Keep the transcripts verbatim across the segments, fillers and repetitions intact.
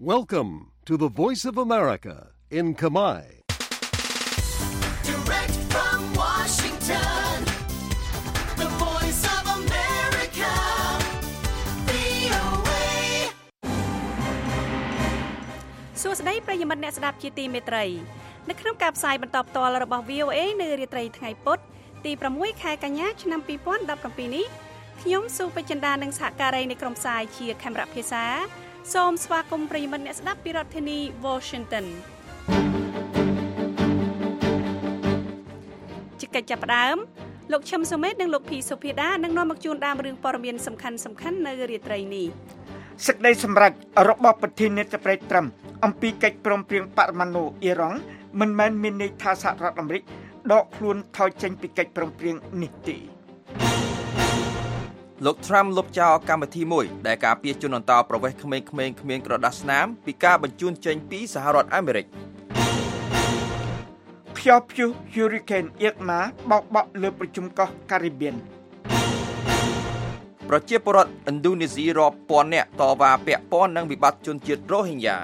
Welcome to the Voice of America in Khmer. Direct from Washington, the Voice of America, វី អូ เอសួស្តីប្រិយមិត្តអ្នកស្ដាប់ជាទីមេត្រីនៅក្នុងការផ្សាយបន្តផ្ទាល់របស់ វី អូ เอ នៅរាត្រីថ្ងៃពុធទីប្រាំមួយខែកញ្ញាឆ្នាំពីរពាន់ដប់ប្រាំពីរនេះខ្ញុំស៊ូពេជ្រចិន្តានិងសហការីនៃក្រុមផ្សាយជាខេមរៈភាសាសូមស្វាគមន៍ប្រិយមិត្តអ្នកស្ដាប់ពីរដ្ឋធានី Washington ជាកិច្ចចាប់ផ្ដើមលោកឈឹមសុមេតនិងលោកភីសុភាដានឹងនាំមកជូនដើមរឿងព័ត៌មានសំខាន់សំខាន់នៅរាត្រីនេះសេចក្តីសម្រេចរបស់ប្រធានាធិបតីត្រាំអំពីកិច្ចព្រមព្រៀងបរមាណុអ៊ីរ៉ង់មិនមែនមានន័យថាសហរដ្ឋអាមេរិកដកខ្លួនថយចេញពីកិច្ចព្រមព្រៀងនេះទេលោក Trump លុបចោលកម្មវិធីមួយដែលការពារជនអន្តោប្រវេសន៍ក្មេងៗគ្មានក្រដាសស្នាមពីការបញ្ជូនចេញពីសហរដ្ឋអាមេរិកខ្យល់ព្យុះ Hurricane Irma បោកបក់លើប្រជុំកោះ Caribbean ប្រជាពលរដ្ឋឥណ្ឌូនេស៊ីរាប់ពាន់នាក់តវ៉ាពាក់ព័ន្ធនឹងវិបត្តិជនជាតិរ៉ូហិញយ៉ា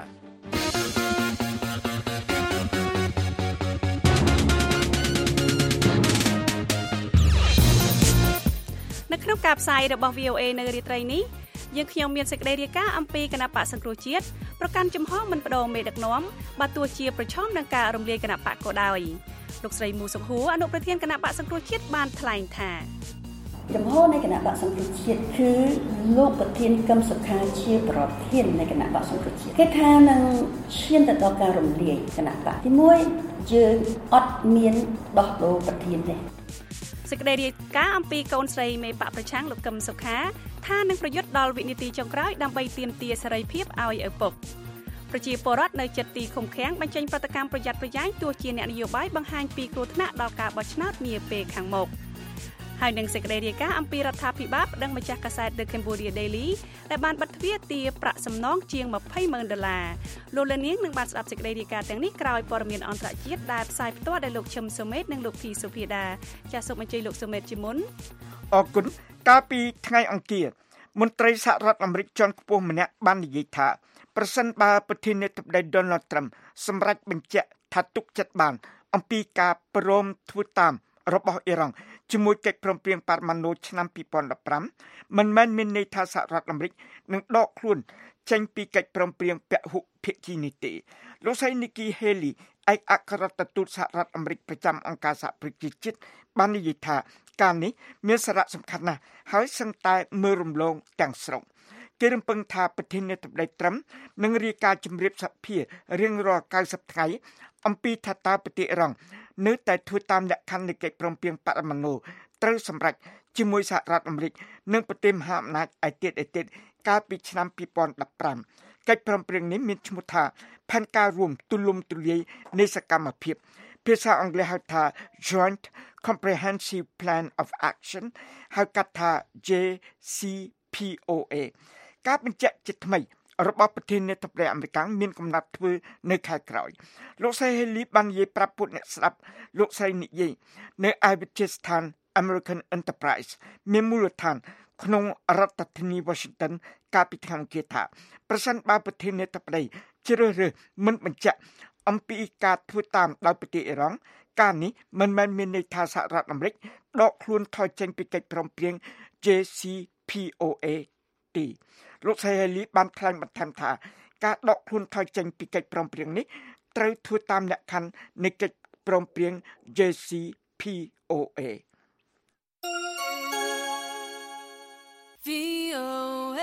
នៅក្នុងការផ្សាយរបស់ វី អូ เอ នៅរាត្រីនេះយើងខ្ញុំមានសេចក្តីរាយការណ៍អំពីគណៈបកសង្គ្រោះជាតិប្រកាន់ជំហរមិនបដូរមេដឹកនាំបើទោះជាប្រឈមនឹងការរំលាយគណៈបកក៏ដោយលោកស្រីមូសុខួរអនុប្រធានគណៈបកសង្គ្រោះជាតិបានថ្លែងថាចំហនៃគណៈបកសង្គ្រោះជាតិគឺលោកប្រធានកឹមសុខាជាប្រធាននៃគណៈបកសង្គ្រោះជាតិគេថានឹងឈានទៅដល់ការរំលាយគណៈបកទីមួយយើងអត់មានដោះដូរប្រធានទេសេចក្តីរាយការណ៍អំពីកូនស្រីមេបកប្រឆាំងលោកកឹមសុខាថានឹងប្រយុទ្ធដល់វិនាទីចុងក្រោយដើម្បីទាមទារសេរីភាពឲ្យឪពុកប្រជាពលរដ្ឋនៅជិតទីឃុំឃាំងបញ្ចេញប្រតិកម្មប្រយ័ត្នប្រយែងទោះជាអ្នកនយោបាយបង្ហាញពីគ្រោះថ្នាក់ដល់ការបោះឆ្នោតនាពេលខាងមុខហើយនឹងសេចក្តីរាយការណ៍អំពីរដ្ឋាភិបាលប្តឹងម្ចាស់កាសែត The Cambodia Daily ដែលបានបិទទ្វារទារប្រាក់សំណងជាងยี่สิบម៉ឺនដុល្លារលោកលានាងនឹងបានស្ដាប់សេចក្តីរាយការណ៍ទាំងនេះក្រោយព័ត៌មានអន្តរជាតិដែលផ្សាយផ្ទាល់ដោយលោកឈឹមសុមេតនិងលោកភីសុភាដាចាសសូមអញ្ជើញលោកសុមេតជាមុនអរគុណកាលពីថ្ងៃអង្គារមន្ត្រីសហរដ្ឋអាមេរិកជាន់ខ្ពស់ម្នាក់បាននិយាយថាប្រសិនបើប្រធានាធិបតី Donald Trump សម្រេចបញ្ជាក់ថាទុកចិត្តបានអំពីការព្រមធ្វើតាមរបស់អ៊ីរ៉ង់ជាមួយកិច្ចព្រមព្រៀងបរមាណុឆ្នាំពីរពាន់ដប់ប្រាំមិនមែនមានន័យថាសហរដ្ឋអាមេរិកនឹងដកខ្លួនចេញពីកិច្ចព្រមព្រៀងពហុភាគីនេះទេលោកស្រី Nikki Haley ឯកអគ្គរដ្ឋទូតសហរដ្ឋអាមេរិកប្រចាំអង្គការសហប្រជាជាតិបាននិយាយថាការនេះមានសារៈសំខាន់ណាស់ហើយសឹងតែមើលរំលងទាំងស្រុងគេរំពឹងថាប្រធានាធិបតីត្រាំនឹងរាយការណ៍ជំរាបសភារៀងរាល់九十ថ្ងៃអំពីថាតើប្រទេសអ៊ីរ៉ង់នៅតែធ្វើតាមលក្ខខណ្ឌនៃកិច្ចព្រមព្រៀងបរមាណុត្រូវសម្រេចជាមួយសហរដ្ឋអាមេរិកនិងប្រទេសមហាអំណាចឯទៀតឯទៀតកាលពីឆ្នាំពីរពាន់ដប់ប្រាំកិច្ចព្រមព្រៀងនេះមានឈ្មោះថាផែនការរួមទូលំទូលាយនៃសកម្មភាពភាសាអង់គ្លេសហៅថា Joint Comprehensive Plan of Action ហៅកាត់ថា J C P O A ការបញ្ជាក់ជាថ្មីរបស់ប្រធានាធិបតីអាមេរិកមានកំណត់ធ្វើនៅខែក្រោយលោកស្រី Haley បាននិយាយប្រាប់ពួកអ្នកស្ដាប់លោកស្រីនិយាយនៅឯវិទ្យាស្ថាន American Enterprise មានមូលដ្ឋានក្នុងរដ្ឋធានី Washington កាលពីថ្ងៃអង្គារថាប្រសិនបើប្រធានាធិបតីជ្រើសរើសមិនបញ្ជាក់អំពីការធ្វើតាមដោយប្រទេសអ៊ីរ៉ង់ការនេះមិនមែនមានន័យថាសហរដ្ឋអាមេរិកដកខ្លួនថយចេញពីកិច្ចព្រមព្រៀង J C P O A ទេលោកស្រី Haley បានថ្លែងបន្ថែមថាការដកខ្លួនថយចេញពីកិច្ចព្រមព្រៀងនេះត្រូវធ្វើតាមលក្ខខណ្ឌនៃកិច្ចព្រមព្រៀង J C P O A វី អូ เอ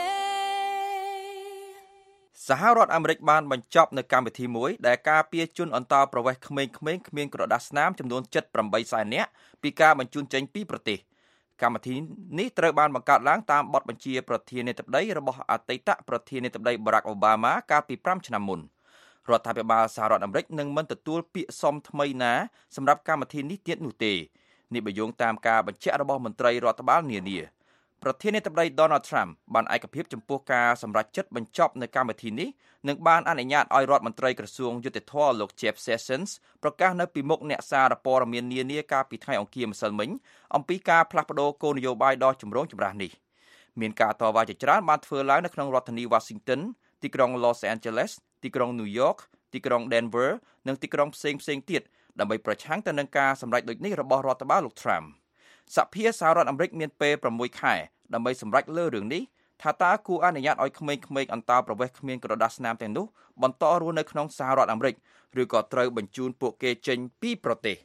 សហរដ្ឋអាមេរិកបានបញ្ចប់នៅកម្មវិធីមួយដែលការពារជនអន្តោប្រវេសន៍ក្មេងៗគ្មានក្រដាសស្នាមចំនួនเจ็ดสิบแปดសែននាក់ពីការបញ្ជូនចេញពីប្រទេសកម្មវិធីនេះត្រូវបានបង្កើតឡើងតាមបទបញ្ជាប្រធានាធិបតីរបស់អតីតប្រធានាធិបតី Barack Obama កាលពីfiveឆ្នាំមុនរដ្ឋាភិបាលសហរដ្ឋអាមេរិកនឹងមិនទទួលពាក្យសុំថ្មីណាសម្រាប់កម្មវិធីនេះទៀតនោះទេនេះបញ្យងតាមការបញ្ជាក់របស់មន្ត្រីរដ្ឋបាលនានាប្រធានាធិបតី Donald Trump បានឯកភាពចំពោះការសម្រេចចិត្តបញ្ចប់នៅកម្មវិធីនេះនិងបានអនុញ្ញាតឲ្យរដ្ឋមន្ត្រីក្រសួងយុតិធម៌លោក Jeff Sessions ប្រកាសនៅពីមុខអ្នកសារព័ត៌មាននានាកាលពីថ្ងៃអង្គារម្សិលមិញអំពីការផ្លាស់ប្តូរគោលនយោបាយដ៏ចម្រូងចម្រាសនេះមានការតវ៉ាជាច្រើនបានធ្វើឡើងនៅក្នុងរដ្ឋធានី Washington ទីក្រុង Los Angeles ទីក្រុង New York ទីក្រុង Denver និងទីក្រុងផ្សេងផ្សេងទៀតដើម្បីប្រឆាំងទៅនឹងការសម្រេចដូចនេះរបស់រដ្ឋបាលលោក Trump សភាសហរដ្ឋអាមេរិកមានពេលប្រាំមួយខែដើម្បីសម្រេចលើរឿងនេះថាតើគួរអនុញ្ញាតឲ្យក្មេងៗអន្តោប្រវេសន៍គ្មានក្រដាសស្នាមទាំងនោះបន្តរស់នៅក្នុងសហរដ្ឋអាមេរិកឬក៏ត្រូវបញ្ជូនពួកគេចេញពីប្រទេស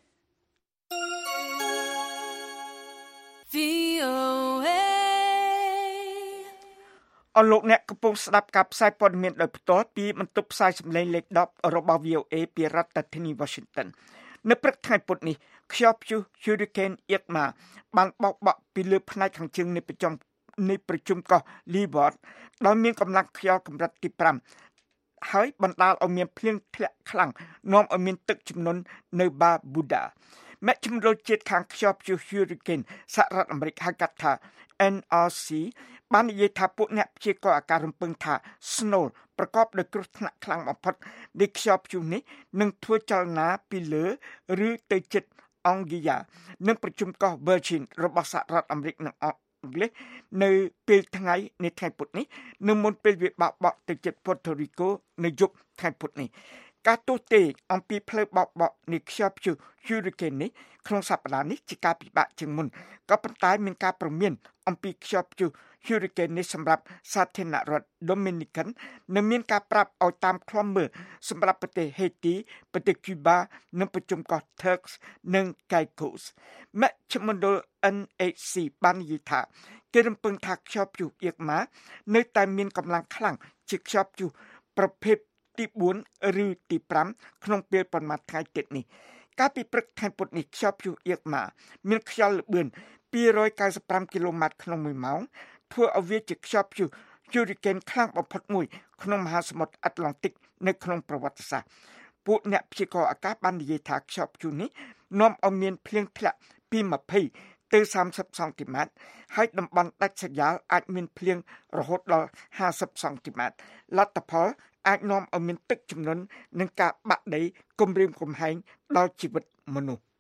អរលោកអ្នកកំពុងស្ដាប់ការផ្សាយព័ត៌មានដោយផ្ទាល់ពីបន្ទប់ផ្សាយសម្លេងលេខដប់របស់ វី អូ អេ ពីរដ្ឋធានី Washington នៅព្រឹកថ្ងៃពុធនេះខ្យល់ព្យុះ Hurricane Irma បានបោកបក់ពីលើផ្នែកខាងជើងនៃប្រជុំនៃប្រជុំកោះ Leeward ដោយមានកម្លាំងខ្យល់កម្រិតទីប្រាំហើយបណ្ដាលឲ្យមានភ្លៀងធ្លាក់ខ្លាំងនាំឲ្យមានទឹកជំនន់នៅ Barbuda មជ្ឈមណ្ឌលជាតិខាងខ្យល់ព្យុះ Hurricane សហរដ្ឋអាមេរិកហៅកាត់ថា เอ็น อาร์ ซี បាននិយាយថាពួកអ្នកព្យាករណ៍អាកាសរំពឹងថា Snow ប្រកបដោយគ្រោះថ្នាក់ខ្លាំងបំផុតនៃខ្យល់ព្យុះនេះនឹងធ្វើចលនាពីលើឬទៅជិតអង្គាយ៉ានិងប្រជុំកោះ Virgin របស់សហរដ្ឋអាមេរិកនិងអង់គ្លេសនៅពេលថ្ងៃនៃថ្ងៃពុធនេះនៅមុនពេលវាបោកបក់ទៅជិត Puerto Rico នៅយប់ថ្ងៃពុធនេះការទស្សន៍ទាយអំពីផ្លូវបោកបក់នៃខ្យល់ព្យុះ Hurricane នេះក្នុងសប្តាហ៍នេះជាការពិបាកជាងមុនក៏ប៉ុន្តែមានការព្រមានអំពីខ្យល់ព្យុះ Hurricane នេះសម្រាប់សាធារណរដ្ឋ Dominican និងមានការប្រាប់ឲ្យតាមឃ្លាំមើលសម្រាប់ប្រទេស Haiti ប្រទេស Cuba និងប្រជុំកោះ Turks និង Caicos មជ្ឈមណ្ឌល เอ็น เอช ซี បាននិយាយថាគេរំពឹងថាខ្យល់ព្យុះ Irma នៅតែមានកម្លាំងខ្លាំងជាខ្យល់ព្យុះប្រភេទទីបួនឬទីប្រាំក្នុងពេលប្រមាណថ្ងៃទៀតនេះកាលពីព្រឹកថ្ងៃពុធនេះខ្យល់ព្យុះ Irma មានខ្យល់ល្បឿនពីររយកៅសិបប្រាំគីឡូម៉ែត្រក្នុងមួយម៉ោងធ្វើឲ្យវាជាខ្យល់ព្យុះ Hurricane ខ្លាំងបំផុតមួយក្នុងមហាសមុទ្រអាត្លង់តិកនៅក្នុងប្រវត្តិសាស្ត្រពួកអ្នកព្យាករណ៍អាកាសបាននិយាយថាខ្យល់ព្យុះនេះនាំឲ្យមានភ្លៀងធ្លាក់ពីยี่สิบទៅสามสิบសង់ទីម៉ែត្រហើយតំបន់ដាច់ស្រយាលអាចមានភ្លៀងរហូតដល់ห้าสิบសង់ទីម៉ែត្រលទ្ធផលអាចនាំឲ្យមានទឹកជំនន់និងការបាក់ដីគំរាមកំហែងដល់ជីវិតមនុស្ស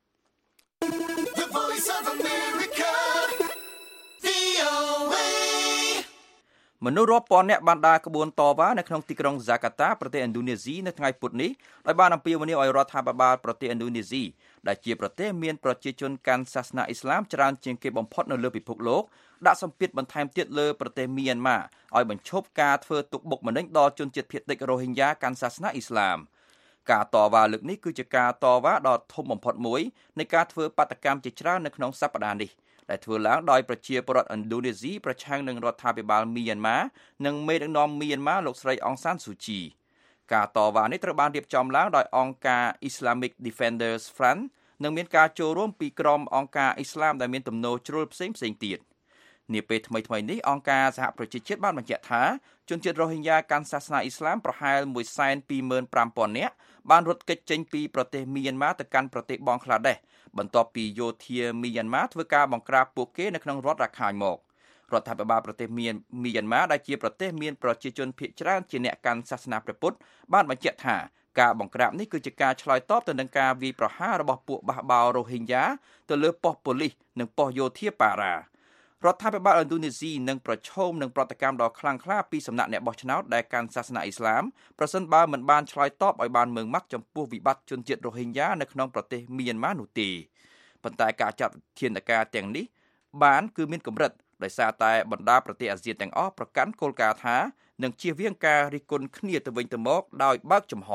The Voice of America វី អូ เอមនុស្សរាប់ពាន់នាក់បានដើរក្បួនតវ៉ានៅក្នុងទីក្រុងហ្សាកាតាប្រទេសឥណ្ឌូនេស៊ីនៅថ្ងៃពុធនេះដោយបានអំពាវនាវឲ្យរដ្ឋាភិបាលប្រទេសឥណ្ឌូនេស៊ីដែលជាប្រទេសមានប្រជាជនកាន់សាសនាអ៊ីស្លាមច្រើនជាងគេបំផុតនៅលើពិភពលោកដាក់សម្ពាធបន្ថែមទៀតលើប្រទេសមីយ៉ាន់ម៉ាឲ្យបញ្ឈប់ការធ្វើទុកបុកម្នេញដល់ជនជាតិភាគតិចរ៉ូហិញយ៉ាកាន់សាសនាអ៊ីស្លាមការតវ៉ាលើកនេះគឺជាការតវ៉ាដ៏ធំបំផុតមួយនៃការធ្វើបាតកម្មជាច្រើននៅក្នុងសប្តាហ៍នេះដែលធ្វើឡើងដោយប្រជាពលរដ្ឋឥណ្ឌូនេស៊ីប្រឆាំងនឹងរដ្ឋាភិបាលមីយ៉ាន់ម៉ានិងមេដឹកនាំមីយ៉ាន់ម៉ាលោកស្រីអង្សានស៊ូជីការតវ៉ានេះត្រូវបានរៀបចំឡើងដោយអង្គការ Islamic Defenders Front និងមានការចូលរួមពីក្រុមអង្គការអ៊ីស្លាមដែលមានទំនោរជ្រុលផ្សេងផ្សេងទៀតនាពេលថ្មីថ្មីនេះអង្គការសហប្រជាជាតិបានបញ្ជាក់ថាជនជាតិរ៉ូហិញយ៉ាកាន់សាសនាអ៊ីស្លាមប្រហែល មួយសែនពីរម៉ឺនប្រាំពាន់ នាក់បានរត់គេចចេញពីប្រទេសមីយ៉ាន់ម៉ាទៅកាន់ប្រទេសបង់ក្លាដេសបន្ទាប់ពីយោធាមីយ៉ាន់ម៉ាធ្វើការបង្ក្រាបពួកគេនៅក្នុងរដ្ឋរាខាញមករដ្ឋាភិបាលប្រទេសមីយ៉ាន់ម៉ាដែលជាប្រទេសមានប្រជាជនភាគច្រើនជាអ្នកកាន់សាសនាព្រះពុទ្ធបានបញ្ជាក់ថាការបង្ក្រាបនេះគឺជាការឆ្លើយតបទៅនឹងការវាយប្រហាររបស់ពួកបះបោររ៉ូហិញយ៉ាទៅលើប៉ុស្តិ៍ប៉ូលីសនិងប៉ុស្តិ៍យោធាប៉ារ៉ារដ្ឋាភិបាលឥណ្ឌូនេស៊ីនឹងប្រឈមនឹងប្រតិកម្មដ៏ខ្លាំងក្លាពីសំណាក់អ្នកបោះឆ្នោតដែលកាន់សាសនាអ៊ីស្លាមប្រសិនបើមិនបានឆ្លើយតបឲ្យបានម៉ឺងម៉ាត់ចំពោះវិបត្តិជនជាតិរ៉ូហិញយ៉ានៅក្នុងប្រទេសមីយ៉ាន់ម៉ានោះទេប៉ុន្តែការចាត់វិធានការទាំងនេះបានគឺមានកម្រិតដោយសារតែបណ្ដាប្រទេសអាស៊ានទាំងអស់ប្រកាន់គោលការណ៍ថានឹងជៀសវាងការរិះគន់គ្នាទៅវិញទៅមកដោយបើកចំហ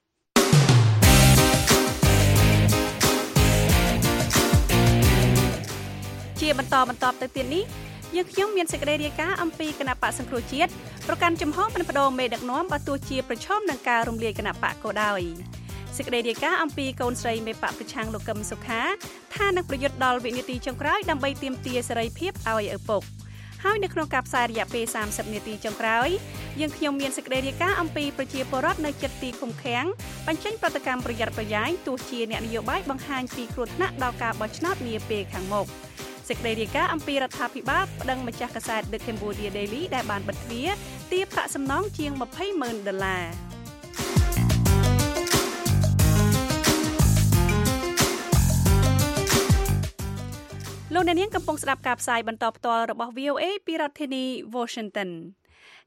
ជាបន្តបន្តទៅទៀតនេះយើងខ្ញុំមានសេចក្តីរាយការណ៍អំពីគណៈបកសង្គ្រោះជាតិប្រកាន់ចំហមិនបដូរមេដឹកនាំបើទោះជាប្រឈមនឹងការរំលាយគណៈបកក៏ដោយសេចក្តីរាយការណ៍អំពីកូនស្រីមេបកប្រឆាំងលោកកឹមសុខាថានឹងប្រយុទ្ធដល់វិនាទីចុងក្រោយដើម្បីទាមទារសេរីភាពឲ្យឪពុកហើយនៅក្នុងការផ្សាយរយៈពេលសាមសិបនាទីចុងក្រោយយើងខ្ញុំមានសេចក្តីរាយការណ៍អំពីប្រជាពលរដ្ឋនៅជិតទីឃុំឃាំងបញ្ចេញប្រតិកម្មប្រយ័ត្នប្រយែងទោះជាអ្នកនយោបាយបង្ហាញពីគ្រោះថ្នាក់ដល់ការបោះឆ្នោតនាពេលខាងមុខសេចក្តីរាយការណ៍អំពីរដ្ឋាភិបាលប្តឹងម្ចាស់កាសែត The Cambodia Daily ដែលបានបិទទ្វារទារប្រាក់សំណងជាងยี่สิบម៉ឺនដុល្លារលោកអ្នកនាងកំពុងស្ដាប់ការផ្សាយបន្តផ្ទាល់របស់ វី អូ អេ ពីរដ្ឋធានី Washington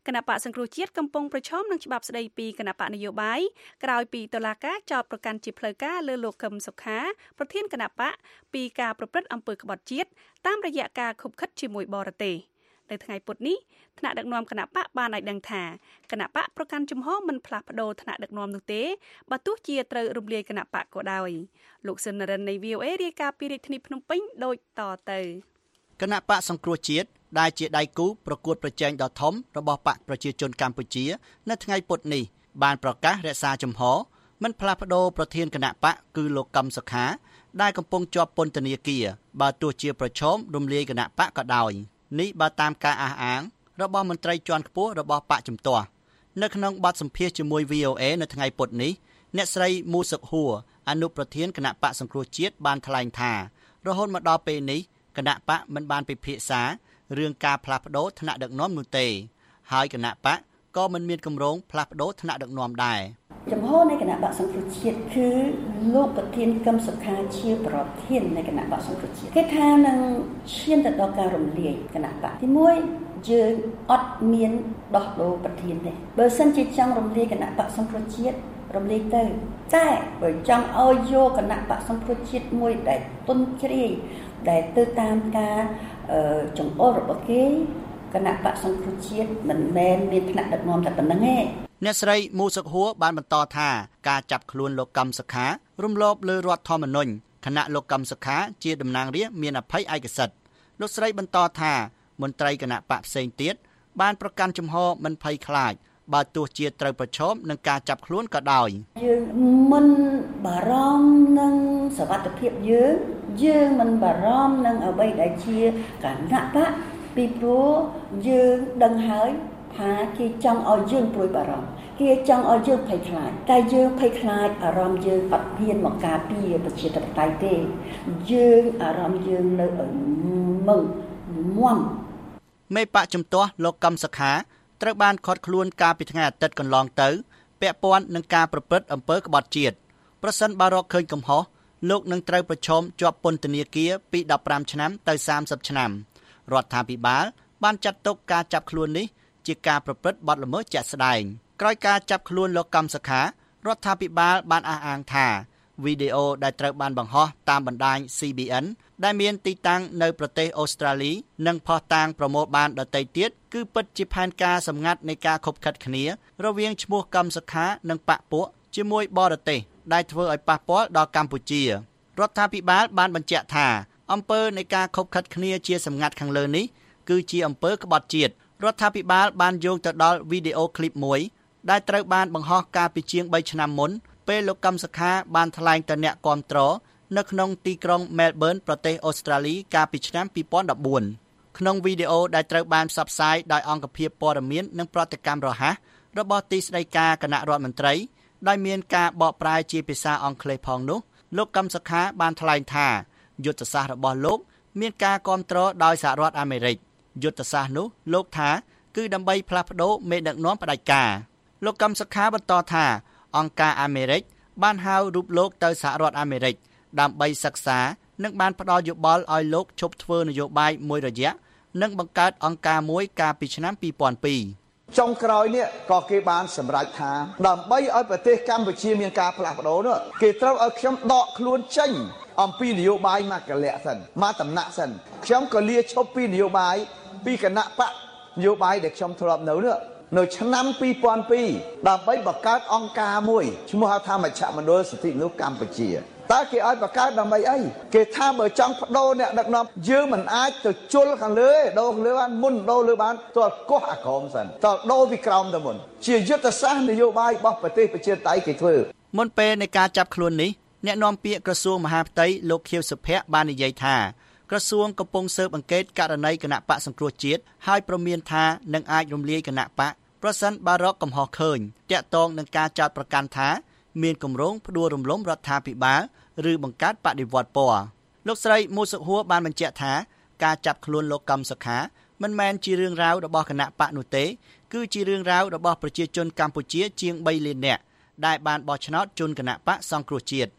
គណៈបកសង្គ្រោះជាតិកំពុងប្រឈមនឹងច្បាប់ស្តីពីគណៈបកនយោបាយក្រោយពីតុលាការចោទប្រកាន់ជាផ្លូវការលើលោកកឹមសុខាប្រធានគណៈបកពីការប្រព្រឹត្តអំពើក្បត់ជាតិតាមរយៈការខុបខិតជាមួយបរទេសនៅថ្ងៃពុធនេះថ្នាក់ដឹកនាំគណៈបកបានឲ្យដឹងថាគណៈបកប្រកាន់ជំហរមិនផ្លាស់ប្ដូរថ្នាក់ដឹកនាំនោះទេបើទោះជាត្រូវរំលាយគណៈបកក៏ដោយលោកសិនរិននៃ វី អូ เอ រាយការណ៍ពីរាជធានីភ្នំពេញដូចតទៅគណៈបកសង្គ្រោះជាតិដែលជាដៃគូប្រកួតប្រជែងដ៏ធំរបស់បកប្រជាជនកម្ពុជានៅថ្ងៃពុធនេះបានប្រកាសរក្សាជំហរមិនផ្លាស់ប្ដូរប្រធានគណៈបកគឺលោកកឹមសុខាដែលកំពុងជាប់ពន្ធនាគារបើទោះជាប្រឈមរំលាយគណៈបកក៏ដោយនេះបើតាមការអះអាងរបស់មន្ត្រីជាន់ខ្ពស់របស់បកជំទាស់នៅក្នុងបទសម្ភាសន៍ជាមួយ វី អូ เอ នៅថ្ងៃពុធនេះអ្នកស្រីមូសុកហួរអនុប្រធានគណៈបកសង្គ្រោះជាតិបានថ្លែងថារហូតមកដល់ពេលនេះគណៈបកមិនបានពិភាក្សារឿងការផ្លាស់ប្ដូរថ្នាក់ដឹកនាំនោះទេហើយគណៈបកក៏មិនមានគម្រោងផ្លាស់ប្ដូរថ្នាក់ដឹកនាំដែរចំហនៃគណៈបកសង្គ្រោះជាតិគឺលោកប្រធានកឹមសុខាជាប្រធាននៃគណៈបកសង្គ្រោះជាតិគេថានឹងឈានទៅដល់ការរំលាយគណៈបកទីមួយយើងអត់មានដោះដូរប្រធានទេបើសិនជាចង់រំលាយគណៈបកសង្គ្រោះជាតិរំលាយទៅតែបើចង់ឲ្យយកគណៈបកសង្គ្រោះជាតិមួយដែលទុនជ្រាយដែលទៅតាមការចង្អុលរបស់គេគណៈបកសង្គ្រោះជាតិមិនមែនមានថ្នាក់ដឹកនាំតែប៉ុណ្្នឹងទេអ្នកស្រីមូសុកហួរបានបន្តថាការចាប់ខ្លួនលោកកឹមសុខារំលោភលើរដ្ឋធម្មនុញ្ញគណៈលោកកឹមសុខាជាតំណាងរាស្ត្រមានអភ័យឯកសិទ្ធិលោកស្រីបន្តថាមន្ត្រីគណៈបកផ្សេងទៀតបានប្រកាន់ជំហរមិនភ័យខ្លាចបើទោះជាត្រូវប្រឈមនឹងការចាប់ខ្លួនក៏ដោយយើងមិនបារម្ភនឹងសុវត្ថិភាពយើងយើងមិនបារម្ភនឹងអ្វីដែលជាគណៈបកពីព្រោះយើងដឹងហើយថាគេចង់ឲ្យយើងព្រួយបារម្ភគេចង់ឲ្យយើងភ័យខ្លាចតែយើងភ័យខ្លាចអារម្មណ៍យើងអត់ហ៊ានមកការពារប្រជាធិបតេយ្យទេយើងអារម្មណ៍យើងនៅឲ្យមឹងមាំមេបកជំទាស់លោកកឹមសុខាត្រូវបានឃាត់ខ្លួនកាលពីថ្ងៃអាទិត្យកន្លងទៅពាក់ព័ន្ធនឹងការប្រព្រឹត្តអំពើក្បត់ជាតិប្រសិនបើរកឃើញកំហុសលោកនឹងត្រូវប្រឈមជាប់ពន្ធនាគារពីដប់ប្រាំឆ្នាំទៅសាមសិបឆ្នាំរដ្ឋាភិបាលបានចាត់ទុកការចាប់ខ្លួននេះជាការប្រព្រឹត្តបទល្មើសជាក់ស្ដែងក្រោយការចាប់ខ្លួនលោកកឹមសុខារដ្ឋាភិបាលបានអះអាងថាវីដេអូដែលត្រូវបានបង្ហោះតាមបណ្ដាញ ซี บี เอ็น ដែលមានទីតាំងនៅប្រទេសអូស្ត្រាលីនិងផុសតាងប្រមូលបានដទៃទៀតគឺពិតជាផែនការសម្ងាត់នៃការខុបខិតគ្នារវាងឈ្មោះកឹមសុខានិងបកពួកជាមួយបរទេសដែលធ្វើឲ្យប៉ះពាល់ដល់កម្ពុជារដ្ឋាភិបាលបានបញ្ជាក់ថាអំពើនៃការខុបខិតគ្នាជាសម្ងាត់ខាងលើនេះគឺជាអំពើក្បត់ជាតិរដ្ឋាភិបាលបានយោងទៅដល់វីដេអូឃ្លីបមួយដែលត្រូវបានបង្ហោះកាលពីជាងបីឆ្នាំមុនពេលលោកកឹមសុខាបានថ្លែងទៅអ្នកគាំទ្រនៅក្នុងទីក្រុង Melbourne ប្រទេសអូស្ត្រាលីកាលពីឆ្នាំពីរពាន់ដប់បួនក្នុងវីដេអូដែលត្រូវបានផ្សព្វផ្សាយដោយអង្គភាពព័ត៌មាននិងប្រតិកម្មរហ័សរបស់ទីស្តីការគណៈរដ្ឋមន្ត្រីដោយមានការបកប្រែជាភាសាអង់គ្លេសផងនោះលោកកឹមសុខាបានថ្លែងថាយុទ្ធសាស្ត្ររបស់លោកមានការគាំទ្រដោយសហរដ្ឋអាមេរិកយុទ្ធសាស្ត្រនោះលោកថាគឺដើម្បីផ្លាស់ប្ដូរមេដឹកនាំផ្ដាច់ការលោកកឹមសុខាបន្តថាអង្គការអាមេរិកបានហៅរូបលោកទៅសហរដ្ឋអាមេរិកដើម្បីសិក្សានិងបានផ្ដល់យោបល់ឲ្យលោកឈប់ធ្វើនយោបាយមួយរយៈនិងបង្កើតអង្គការមួយកាលពីឆ្នាំពីរពាន់ពីរចុងក្រោយនេះក៏គេបានសម្រេចថាដើម្បីឲ្យប្រទេសកម្ពុជាមានការផ្លាស់ប្ដូរនោះគេត្រូវឲ្យខ្ញុំដកខ្លួនចេញអំពីនយោបាយមកកលៈសិនមកតំណាក់សិនខ្ញុំក៏លាឈប់ពីនយោបាយពីគណៈបកនយោបាយដែលខ្ញុំធ្លាប់នៅនោះនៅឆ្នាំពីរពាន់ពីរដើម្បីបង្កើតអង្គការមួយឈ្មោះថាមជ្ឈមណ្ឌលសិទ្ធិមនុស្សកម្ពុជាតើគេឲ្យបង្កើតដើម្បីអីគេថាបើចង់បដូរអ្នកដឹកនាំយើងមិនអាចទៅជុលខាងលើទេដូរខាងលើបានមុនដូរលើបានតើកោះអាក្រមសិនតើដូរពីក្រោមទៅមុនជាយុទ្ធសាស្ត្រនយោបាយរបស់ប្រទេសប្រជាធិបតេយ្យគេធ្វើមុនពេលនៃការចាប់ខ្លួននេះអ្នកនាំពាក្យក្រសួងមហាផ្ទៃលោកខៀវសុភ័ក្របាននិយាយថាក្រសួងកំពុងស៊ើបអង្កេតករណីគណៈបកសង្គ្រោះជាតិហើយព្រមានថានឹងអាចរំលាយគណៈបកប្រសិនបើរកកំហុសឃើញតាក់ទងនឹងការចោទប្រកាន់ថាមានគម្រោងផ្ដួលរំលំរដ្ឋាភិបាលឬបង្កើតបដិវត្តពណ៌លោកស្រីមូសុកហួរបានបញ្ជាក់ថាការចាប់ខ្លួនលោកកឹមសុខាមិនមែនជារឿងរ៉ាវរបស់គណៈបកនោះទេគឺជារឿងរ៉ាវរបស់ប្រជាជនកម្ពុជាជាងបីលាននាក់ដែលបានបោះឆ្នោតជូនគណៈបកសង្គ្រោះជាតិ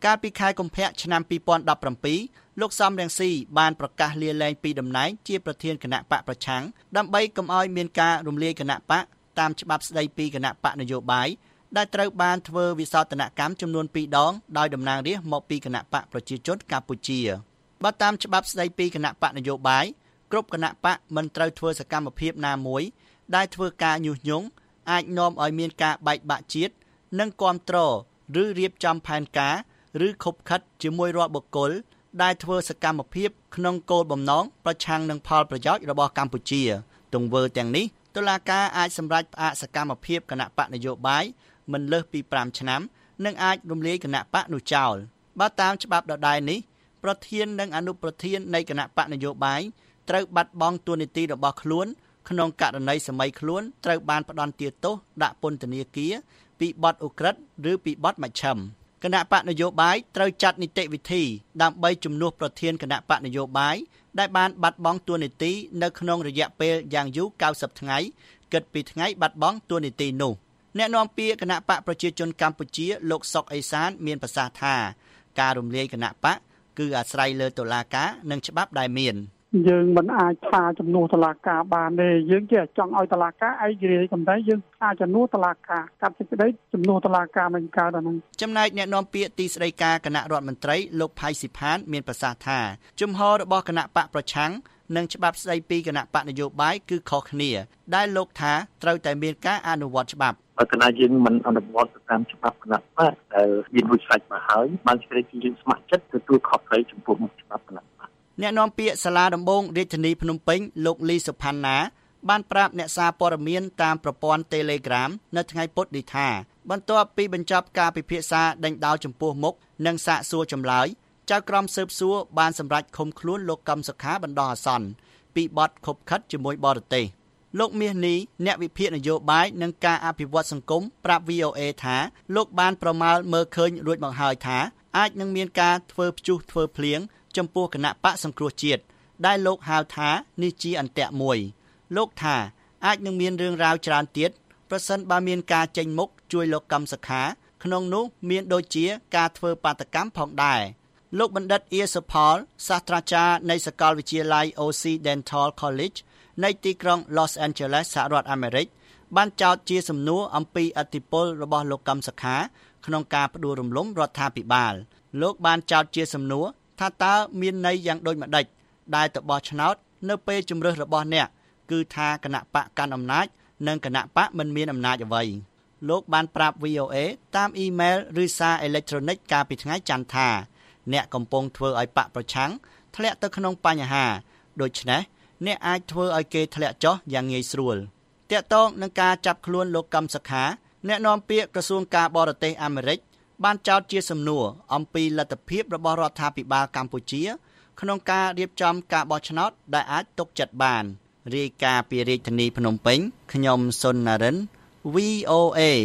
កាលពីខែកុម្ភៈឆ្នាំពីរពាន់ដប់ប្រាំពីរលោកសំរងស៊ីបានប្រកាសលាលែងពីតំណែងជាប្រធានគណៈបកប្រឆាំងដើម្បីកុំឲ្យមានការរំលាយគណៈបកតាមច្បាប់ស្តីពីគណៈបកនយោបាយដែលត្រូវបានធ្វើវិសោធនកម្មចំនួនពីរដងដោយតំណាងរាស្ត្រមកពីគណៈបកប្រជាជនកម្ពុជាបើតាមច្បាប់ស្តីពីគណៈបកនយោបាយគ្រប់គណៈបកមិនត្រូវធ្វើសកម្មភាពណាមួយដែលធ្វើការញុះញង់អាចនាំឲ្យមានការបែកបាក់ជាតិនិងគាំទ្រឬរៀបចំផែនការឬខົບខិតជាមួយរាល់បុគ្គលដែលធ្វើសកម្មភាពក្នុងគោលបំណងប្រឆាំងនឹងផលប្រយោជន៍របស់កម្ពុជាទង្វើទាំងនេះតុលាការអាចសម្រេចផ្អាកសកម្មភាពគណៈបកនយោបាយមិនលើសពីប្រាំឆ្នាំនិងអាចរំលាយគណៈបកនោះចោលបើតាមច្បាប់ដដែលនេះប្រធាននិងអនុប្រធាននៃគណៈបកនយោបាយត្រូវបាត់បង់តួនាទីរបស់ខ្លួនក្នុងករណីសម័យខ្លួនត្រូវបានផ្ដន្ទាទោសដាក់ពន្ធនាគារពីបទឧក្រិដ្ឋឬពីបទមជ្ឈិមគណៈបកនយោបាយត្រូវចាត់នីតិវិធីដើម្បីជំនួសប្រធានគណៈបកនយោបាយដែលបានបាត់បង់តួនាទីនៅក្នុងរយៈពេលយ៉ាងយូរកៅសិបថ្ងៃគិតពីថ្ងៃបាត់បង់តួនាទីនោះអ្នកនាំពាក្យគណៈបកប្រជាជនកម្ពុជាលោកសុកអេសានមានប្រសាសន៍ថាការរំលាយគណៈបកគឺអាស្រ័យលើតុលាការនិងច្បាប់ដែលមានយើងមិនអាចថាជំនួសតុលាការបានទេយើងជាចង់ឲ្យតុលាការឯករាជ្យប៉ុន្តែយើងថាជំនួសតុលាការកាត់សេចក្តីជំនួសតុលាការមិនកើតអាហ្នឹងចំណែកអ្នកនាំពាក្យទីស្តីការគណៈរដ្ឋមន្ត្រីលោកផៃស៊ីផានមានប្រសាសន៍ថាជំហររបស់គណៈបកប្រឆាំងនិងច្បាប់ស្តីពីគណៈបកនយោបាយគឺខុសគ្នាដែលលោកថាត្រូវតែមានការអនុវត្តច្បាប់បើគណៈយើងមិនអនុវត្តតាមច្បាប់គណៈបកដែលមានវិសាច់មកហើយបានស្ដីពីយើងស្ម័គ្រចិត្តទទួលខុសត្រូវចំពោះមុខច្បាប់គណៈបកអ្នកនាំពាក្យសាលាដំបងរាជធានីភ្នំពេញលោកលីសុផាន់ណាបានប្រាប់អ្នកសារព័ត៌មានតាមប្រព័ន្ធ Telegram នៅថ្ងៃពុធនេះថាបន្ទាប់ពីបញ្ចប់ការពិភាក្សាដេញដោលចំពោះមុខនិងសាកសួរចម្លើយចៅក្រមស៊ើបសួរបានសម្រេចឃុំខ្លួនលោកកឹមសុខាបណ្ដោះអាសន្នពីបទខុបខិតជាមួយបរទេសលោកមាសនេះអ្នកវិភាគនយោបាយនិងការអភិវឌ្ឍសង្គមប្រាប់ វី អូ អេ ថាលោកបានប្រមាលមើលឃើញរួចមកហើយថាអាចនឹងមានការធ្វើព្យុះធ្វើភ្លៀងចំពោះគណៈបកសង្គ្រោះជាតិដែលលោកហៅថានេះជាអន្ទាក់មួយលោកថាអាចនឹងមានរឿងរ៉ាវច្រើនទៀតប្រសិនបើមានការចេញមុខជួយលោកកឹមសុខាក្នុងនោះមានដូចជាការធ្វើបាតកម្មផងដែរលោកបណ្ឌិតអៀសុផលសាស្ត្រាចារ្យនៃសាកលវិទ្យាល័យ Occidental College នៃទីក្រុង Los Angeles សហរដ្ឋអាមេរិកបានចោទជាសំណួរអំពីឥទ្ធិពលរបស់លោកកឹមសុខាក្នុងការផ្ដួលរំលំរដ្ឋាភិបាលលោកបានចោទជាសំណួរថាតើមានន័យយ៉ាងដូចម្ដេចដែលទៅបោះឆ្នោតនៅពេលជំរើសរបស់អ្នកគឺថាគណៈបកកាន់អំណាចនិងគណៈបកមិនមានអំណាចអ្វីលោកបានប្រាប់ វី អូ អេ តាមអ៊ីមែលឬសារអេឡិចត្រូនិកកាលពីថ្ងៃច័ន្ទថាអ្នកកំពុងធ្វើឲ្យបកប្រឆាំងធ្លាក់ទៅក្នុងបញ្ហាដូច្នេះអ្នកអាចធ្វើឲ្យគេធ្លាក់ចុះយ៉ាងងាយស្រួលតាក់ទងនឹងការចាប់ខ្លួនលោកកឹមសុខាអ្នកនាំពាក្យក្រសួងការបរទេសអាមេរិកបានចោទជាសំណួរអំពីលទ្ធភាពរបស់រដ្ឋាភិបាលកម្ពុជាក្នុងការរៀបចំការបោះឆ្នោតដែលអាចទុកចិត្តបានរាយការណ៍ពីរាជធានីភ្នំពេញខ្ញុំសុនណារិន វី អូ អេ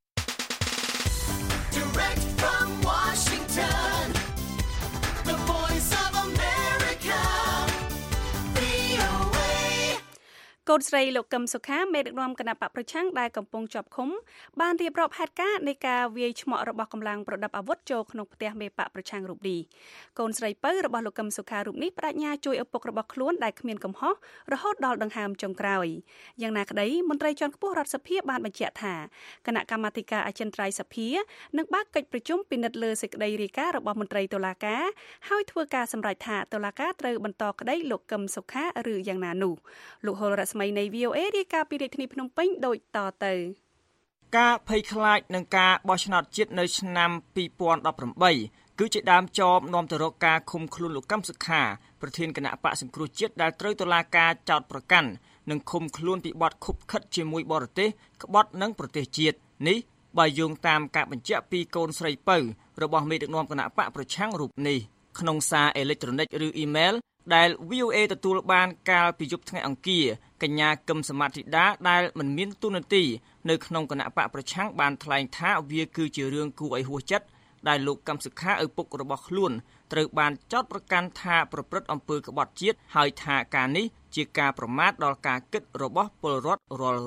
Direct from Washington, the voice of America, វី អូ เอកូនស្រីលោកកឹមសុខាមេដឹកនាំគណៈបកប្រឆាំងដែលកំពុងជាប់ឃុំបានរៀបរាប់ហេតុការណ៍នៃការវាយឆ្មក់របស់កម្លាំងប្រដាប់អាវុធចូលក្នុងផ្ទះមេបកប្រឆាំងរូបនេះកូនស្រីពៅរបស់លោកកឹមសុខារូបនេះបដិញ្ញាជួយឪពុករបស់ខ្លួនដែលគ្មានកំហុសរហូតដល់ដង្ហើមចុងក្រោយយ៉ាងណាក្តីមន្ត្រីជាន់ខ្ពស់រដ្ឋសភាបានបញ្ជាក់ថាគណៈកម្មាធិការអចិន្ត្រៃយ៍សភានឹងបើកកិច្ចប្រជុំពិនិត្យលើសេចក្តីរាយការណ៍របស់មន្ត្រីតុលាការហើយធ្វើការសម្រេចថាតុលាការត្រូវបន្តក្តីលោកកឹមសុខាឬយ៉ាងណានោះលោកហុលរស្មីនៃ វី អូ អេ រាយការណ៍ពីរាជធានីភ្នំពេញដូចតទៅការភ័យខ្លាចនឹងការបោះឆ្នោតជាតិនៅឆ្នាំពីរពាន់ដប់ប្រាំបីគឺជាដើមចមនាំទៅរកការឃុំខ្លួនលោកកឹមសុខាប្រធានគណៈបកសង្គ្រោះជាតិដែលត្រូវតុលាការចោទប្រកាន់និងឃុំខ្លួនពីបទខុបខិតជាមួយបរទេសក្បត់និងប្រទេសជាតិនេះបើយោងតាមការបញ្ជាក់ពីកូនស្រីពៅរបស់មេដឹកនាំគណៈបកប្រឆាំងរូបនេះក្នុងសារអេឡិចត្រូនិកឬអ៊ីមែលដែល វី អូ អេ ទទួលបានកាលពីយប់ថ្ងៃអង្គារកញ្ញាកឹមសមាធិដាដែលមិនមានទូនាទីនៅក្នុងគណៈបកប្រឆាំងបានថ្លែងថាវាគឺជារឿងគួរឲ្យហួសចិត្តដែលលោកកឹមសុខាឪពុករបស់ខ្លួនត្រូវបានចោទប្រកាន់ថាប្រព្រឹត្តអំពើក្បត់ជាតិហើយថាការនេះជាការប្រមាថដល់ការគិតរបស់ពលរដ្ឋរាល់រូប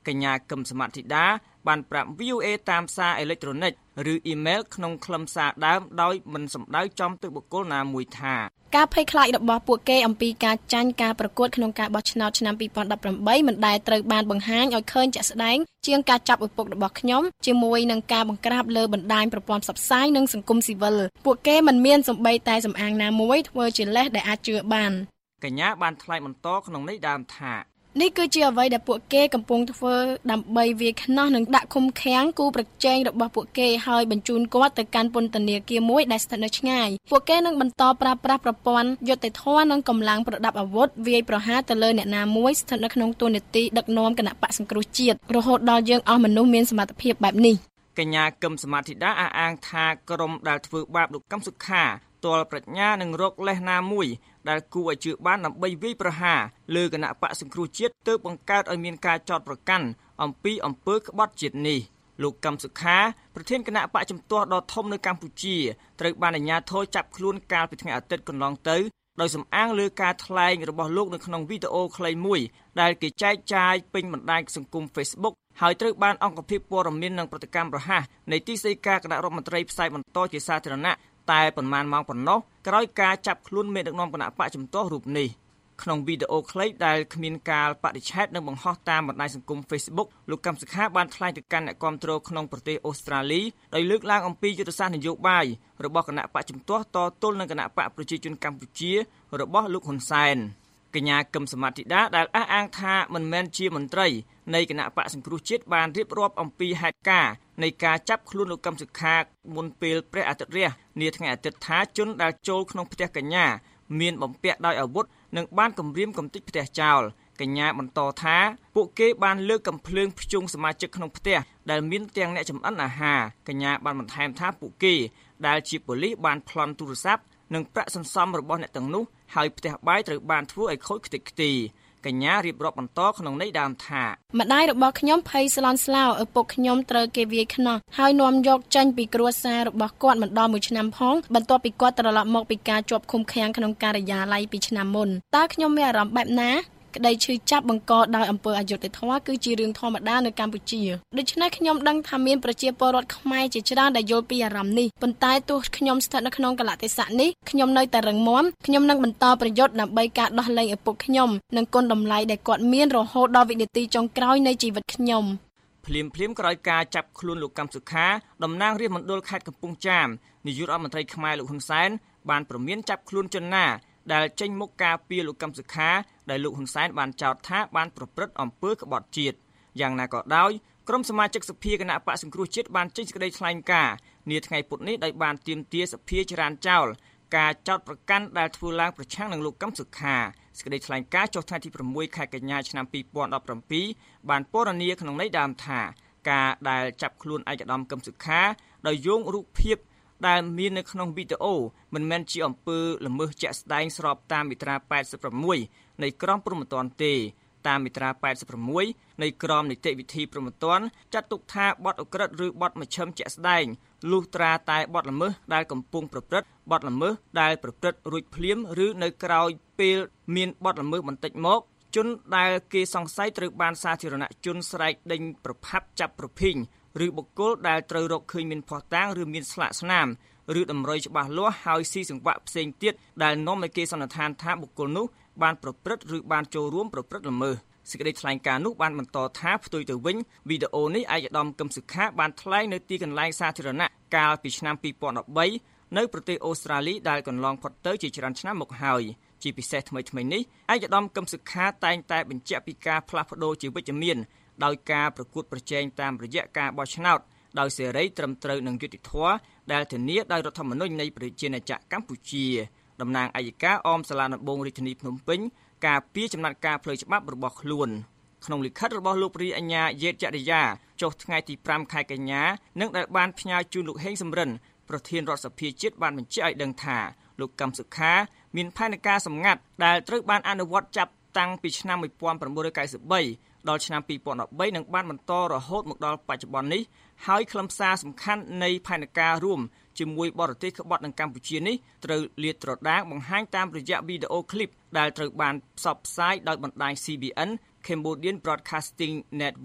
កញ្ញាកឹមសមត្ថធីតាបានប្រាប់ វី អូ เอ តាមសារអេឡិចត្រូនិកឬអ៊ីមែលក្នុងខ្លឹមសារដើមដោយមិនសំដៅចំទៅបុគ្គលណាមួយថាការភ័យខ្លាចរបស់ពួកគេអំពីការចាញ់ការប្រកួតក្នុងការបោះឆ្នោតឆ្នាំពីរពាន់ដប់ប្រាំបីមិនដែលត្រូវបានបង្ហាញឲ្យឃើញជាក់ស្ដែងជាងការចាប់ឪពុករបស់ខ្ញុំជាមួយនឹងការបង្ក្រាបលើបណ្ដាញប្រព័ន្ធផ្សព្វផ្សាយនិងសង្គមស៊ីវិលពួកគេមិនមានសំបីតែសំអាងណាមួយធ្វើជាលេសដែលអាចជឿបានកញ្ញាបានថ្លែងបន្តក្នុងន័យដើមថានេះគឺជាអ្វីដែលពួកគេកំពុងធ្វើដើម្បីវាយខ្នោះនិងដាក់ឃុំឃាំងគូប្រជែងរបស់ពួកគេហើយបញ្ជូនគាត់ទៅកាន់ពន្ធនាគារមួយដែលស្ថិតនៅឆ្ងាយពួកគេនឹងបន្តប្រើប្រាស់ប្រព័ន្ធយុត្តិធម៌និងកម្លាំងប្រដាប់អាវុធវាយប្រហារទៅលើអ្នកណាមួយស្ថិតនៅក្នុងតួនាទីដឹកនាំគណៈបកសង្គ្រោះជាតិរហូតដល់យើងអស់មនុស្សមានសមត្ថភាពបែបនេះកញ្ញាកឹមសមត្ថធីតាអះអាងថាក្រុមដែលធ្វើបាបលោកកឹមសុខាទាល់ប្រាជ្ញានឹងរកលេសណាមួយដែលគួរឲ្យជឿបានដើម្បីវាយប្រហារលើគណៈបកសង្គ្រោះជាតិទើបបង្កើតឲ្យមានការចោទប្រកាន់អំពីអំពើក្បត់ជាតិនេះលោកកឹមសុខាប្រធានគណៈបកជំទាស់ដ៏ធំនៅកម្ពុជាត្រូវបានអាជ្ញាធរចាប់ខ្លួនកាលពីថ្ងៃអាទិត្យកន្លងទៅដោយសំអាងលើការថ្លែងរបស់លោកនៅក្នុងវីដេអូខ្លីមួយដែលគេចែកចាយពេញបណ្ដាញសង្គម Facebook ហើយត្រូវបានអង្គភាពព័ត៌មាននិងប្រតិកម្មរហ័សនៃទីស្តីការគណៈរដ្ឋមន្ត្រីផ្សាយបន្តជាសាធារណៈតែប៉ុន្មានម៉ោងប៉ុណ្ណោះក្រោយការចាប់ខ្លួនមេដឹកនាំគណៈបកជំទាស់រូបនេះក្នុងវីដេអូខ្លីដែលគ្មានការបដិឆេទនិងបង្ហោះតាមបណ្ដាញសង្គម Facebook លោកកឹមសុខាបានថ្លែងទៅកាន់អ្នកគាំទ្រក្នុងប្រទេសអូស្ត្រាលីដោយលើកឡើងអំពីយុទ្ធសាស្ត្រនយោបាយរបស់គណៈបកជំទាស់តទល់នឹងគណៈបកប្រជាជនកម្ពុជារបស់លោកហ៊ុនសែនកញ្ញាកឹមសមត្ថធីតាដែលអះអាងថាមិនមែនជាមន្ត្រីនៃគណៈបកសង្គ្រោះជាតិបានរៀបរាប់អំពីហេតុការណ៍នៃការចាប់ខ្លួនលោកកឹមសុខាមុនពេលព្រះអាទិត្យរះនាថ្ងៃអាទិត្យថាជនដែលចូលក្នុងផ្ទះកញ្ញាមានបំពាក់ដោយអាវុធនិងបានគំរាមកំទេចផ្ទះចោលកញ្ញាបន្តថាពួកគេបានលើកកំភ្លើងភ្ជុងសមាជិកក្នុងផ្ទះដែលមានទាំងអ្នកចម្អិនអាហារកញ្ញាបានបន្ថែមថាពួកគេដែលជាប៉ូលីសបានប្លន់ទូរស័ព្ទនិងប្រាក់សន្សំរបស់អ្នកទាំងនោះហើយផ្ទះបាយត្រូវបានធ្វើឲ្យខូចខ្ទេចខ្ទីកញ្ញារៀបរាប់បន្តក្នុងន័យដើមថាម្ដាយរបស់ខ្ញុំភ័យស្លន់ស្លោឪពុកខ្ញុំត្រូវគេវាយខ្នោះហើយនាំយកចេញពីគ្រួសាររបស់គាត់មិនដល់មួយឆ្នាំផងបន្ទាប់ពីគាត់ត្រឡប់មកពីការជាប់ឃុំឃាំងក្នុងការិយាល័យពីឆ្នាំមុនតើខ្ញុំមានអារម្មណ៍បែបណាក្តីឈឺចាប់បង្កដោយអំពើអយុត្តិធម៌គឺជារឿងធម្មតានៅកម្ពុជាដូច្នេះខ្ញុំដឹងថាមានប្រជាពលរដ្ឋខ្មែរជាច្រើនដែលយល់ពីអារម្មណ៍នេះប៉ុន្តែទោះខ្ញុំស្ថិតនៅក្នុងកលៈទេសៈនេះខ្ញុំនៅតែរឹងមាំខ្ញុំនឹងបន្តប្រយុទ្ធដើម្បីការដោះលែងឪពុកខ្ញុំនិងគុណតម្លៃដែលគាត់មានរហូតដល់វិនាទីចុងក្រោយនៃជីវិតខ្ញុំភ្លាមភ្លាមក្រោយការចាប់ខ្លួនលោកកឹមសុខាតំណាងរាជមណ្ឌលខេត្តកំពង់ចាមនាយករដ្ឋមន្ត្រីខ្មែរលោកហ៊ុនសែនបានព្រមានចាប់ខ្លួនជនណាដែលចេញមុខការពារលោកកឹមសុខាដែលលោកហ៊ុនសែនបានចោទថាបានប្រព្រឹត្តអំពើក្បត់ជាតិយ៉ាងណាក៏ដោយក្រុមសមាជិកសភាគណៈបកសង្គ្រោះជាតិបានចេញសេចក្តីថ្លែងការណ៍នាថ្ងៃពុធនេះដោយបានទាមទារសភាចរានចោលការចោទប្រកាន់ដែលធ្វើឡើងប្រឆាំងនឹងលោកកឹមសុខាសេចក្តីថ្លែងការណ៍ចុះថ្ងៃទីប្រាំមួយខែកញ្ញាឆ្នាំពីរពាន់ដប់ប្រាំពីរបានពណ៌នាក្នុងន័យដើមថាការដែលចាប់ខ្លួនឯកឧត្តមកឹមសុខាដោយយោងរូបភាពដែលមាននៅក្នុងវីដេអូមិនមែនជាអំពើល្មើសជាក់ស្ដែងស្របតាមមាត្រាប៉ែតសិប៦នៃក្រមព្រហ្មទណ្ឌទេតាមមាត្រាប៉ែតសិប៦នៃក្រមនីតិវិធីព្រហ្មទណ្ឌចាត់ទុកថាបទឧក្រិដ្ឋឬបទមជ្ឈិមជាក់ស្ដែងលុះត្រាតែបទល្មើសដែលកំពុងប្រព្រឹត្តបទល្មើសដែលប្រព្រឹត្តរួចភ្លាមឬនៅក្រោយពេលមានបទល្មើសបន្តិចមកជនដែលគេសង្ស័យត្រូវបានសាធារណជនស្រែកដេញប្រផាប់ចាប់ប្រភីងឬបុគ្គលដែលត្រូវរកឃើញមានភស្តុតាងឬមានស្លាកស្នាមឬតម្រុយច្បាស់លាស់ហើយស៊ីសង្វាក់ផ្សេងទៀតដែលនាំឲ្យគេសន្និដ្ឋានថាបុគ្គលនោះបានប្រព្រឹត្តឬបានចូលរួមប្រព្រឹត្តល្មើសសេចក្តីថ្លែងការណ៍នោះបានបន្តថាផ្ទុយទៅវិញវីដេអូនេះឯកឧត្តមកឹមសុខាបានថ្លែងនៅទីកន្លែងសាធារណៈកាលពីឆ្នាំពីរពាន់ដប់បីនៅប្រទេសអូស្ត្រាលីដែលកន្លងផុតទៅជាច្រើនឆ្នាំមកហើយជាពិសេសថ្មីថ្មីនេះឯកឧត្តមកឹមសុខាតែងតែបញ្ជាក់ពីការផ្លាស់ប្ដូរជាវិជ្ជមានដោយការប្រកួតប្រជែងតាមរយៈការបោះឆ្នោតដោយសេរីត្រឹមត្រូវនិងយុត្តិធម៌ដែលធានាដោយរដ្ឋធម្មនុញ្ញនៃប្រជាណាចក្រកម្ពុជាតំណាងអัยការអមសាលាដំបងរាជធានីភ្នំពេញការពីចំណាត់ការផ្លូវច្បាប់របស់ខ្លួនក្នុងលិខិតរបស់លោកព្រាអញ្ញាយេតចរិយាចុះថ្ងៃទីប្រាំខែកញ្ញានិងដែលបានផ្ញើជូនលោកហេងសំរិនប្រធានរដ្ឋសភាជាតិបានបញ្ជាក់ឲ្យដឹងថាលោកកឹមសុខាមានផែនការសម្ងាត់ដែលត្រូវបានអនុវត្តចាប់តាំងពីឆ្នាំmột nghìn chín trăm chín mươi baដល់ឆ្នាំពីរពាន់ដប់បីនិងបានបន្តរហូតមកដល់បច្ចុប្បន្ននេះហើយខ្លឹមសារសំខាន់នៃផែនការរួមជាមួយបរទេសក្បត់នឹងកម្ពុជានេះត្រូវលាតត្រដាងបង្ហាញតាមរយៈវីដេអូឃ្លីបដែលត្រូវបានផ្សព្វផ្សាយដោយបណ្ដាញ C B N Cambodian Broadcasting Network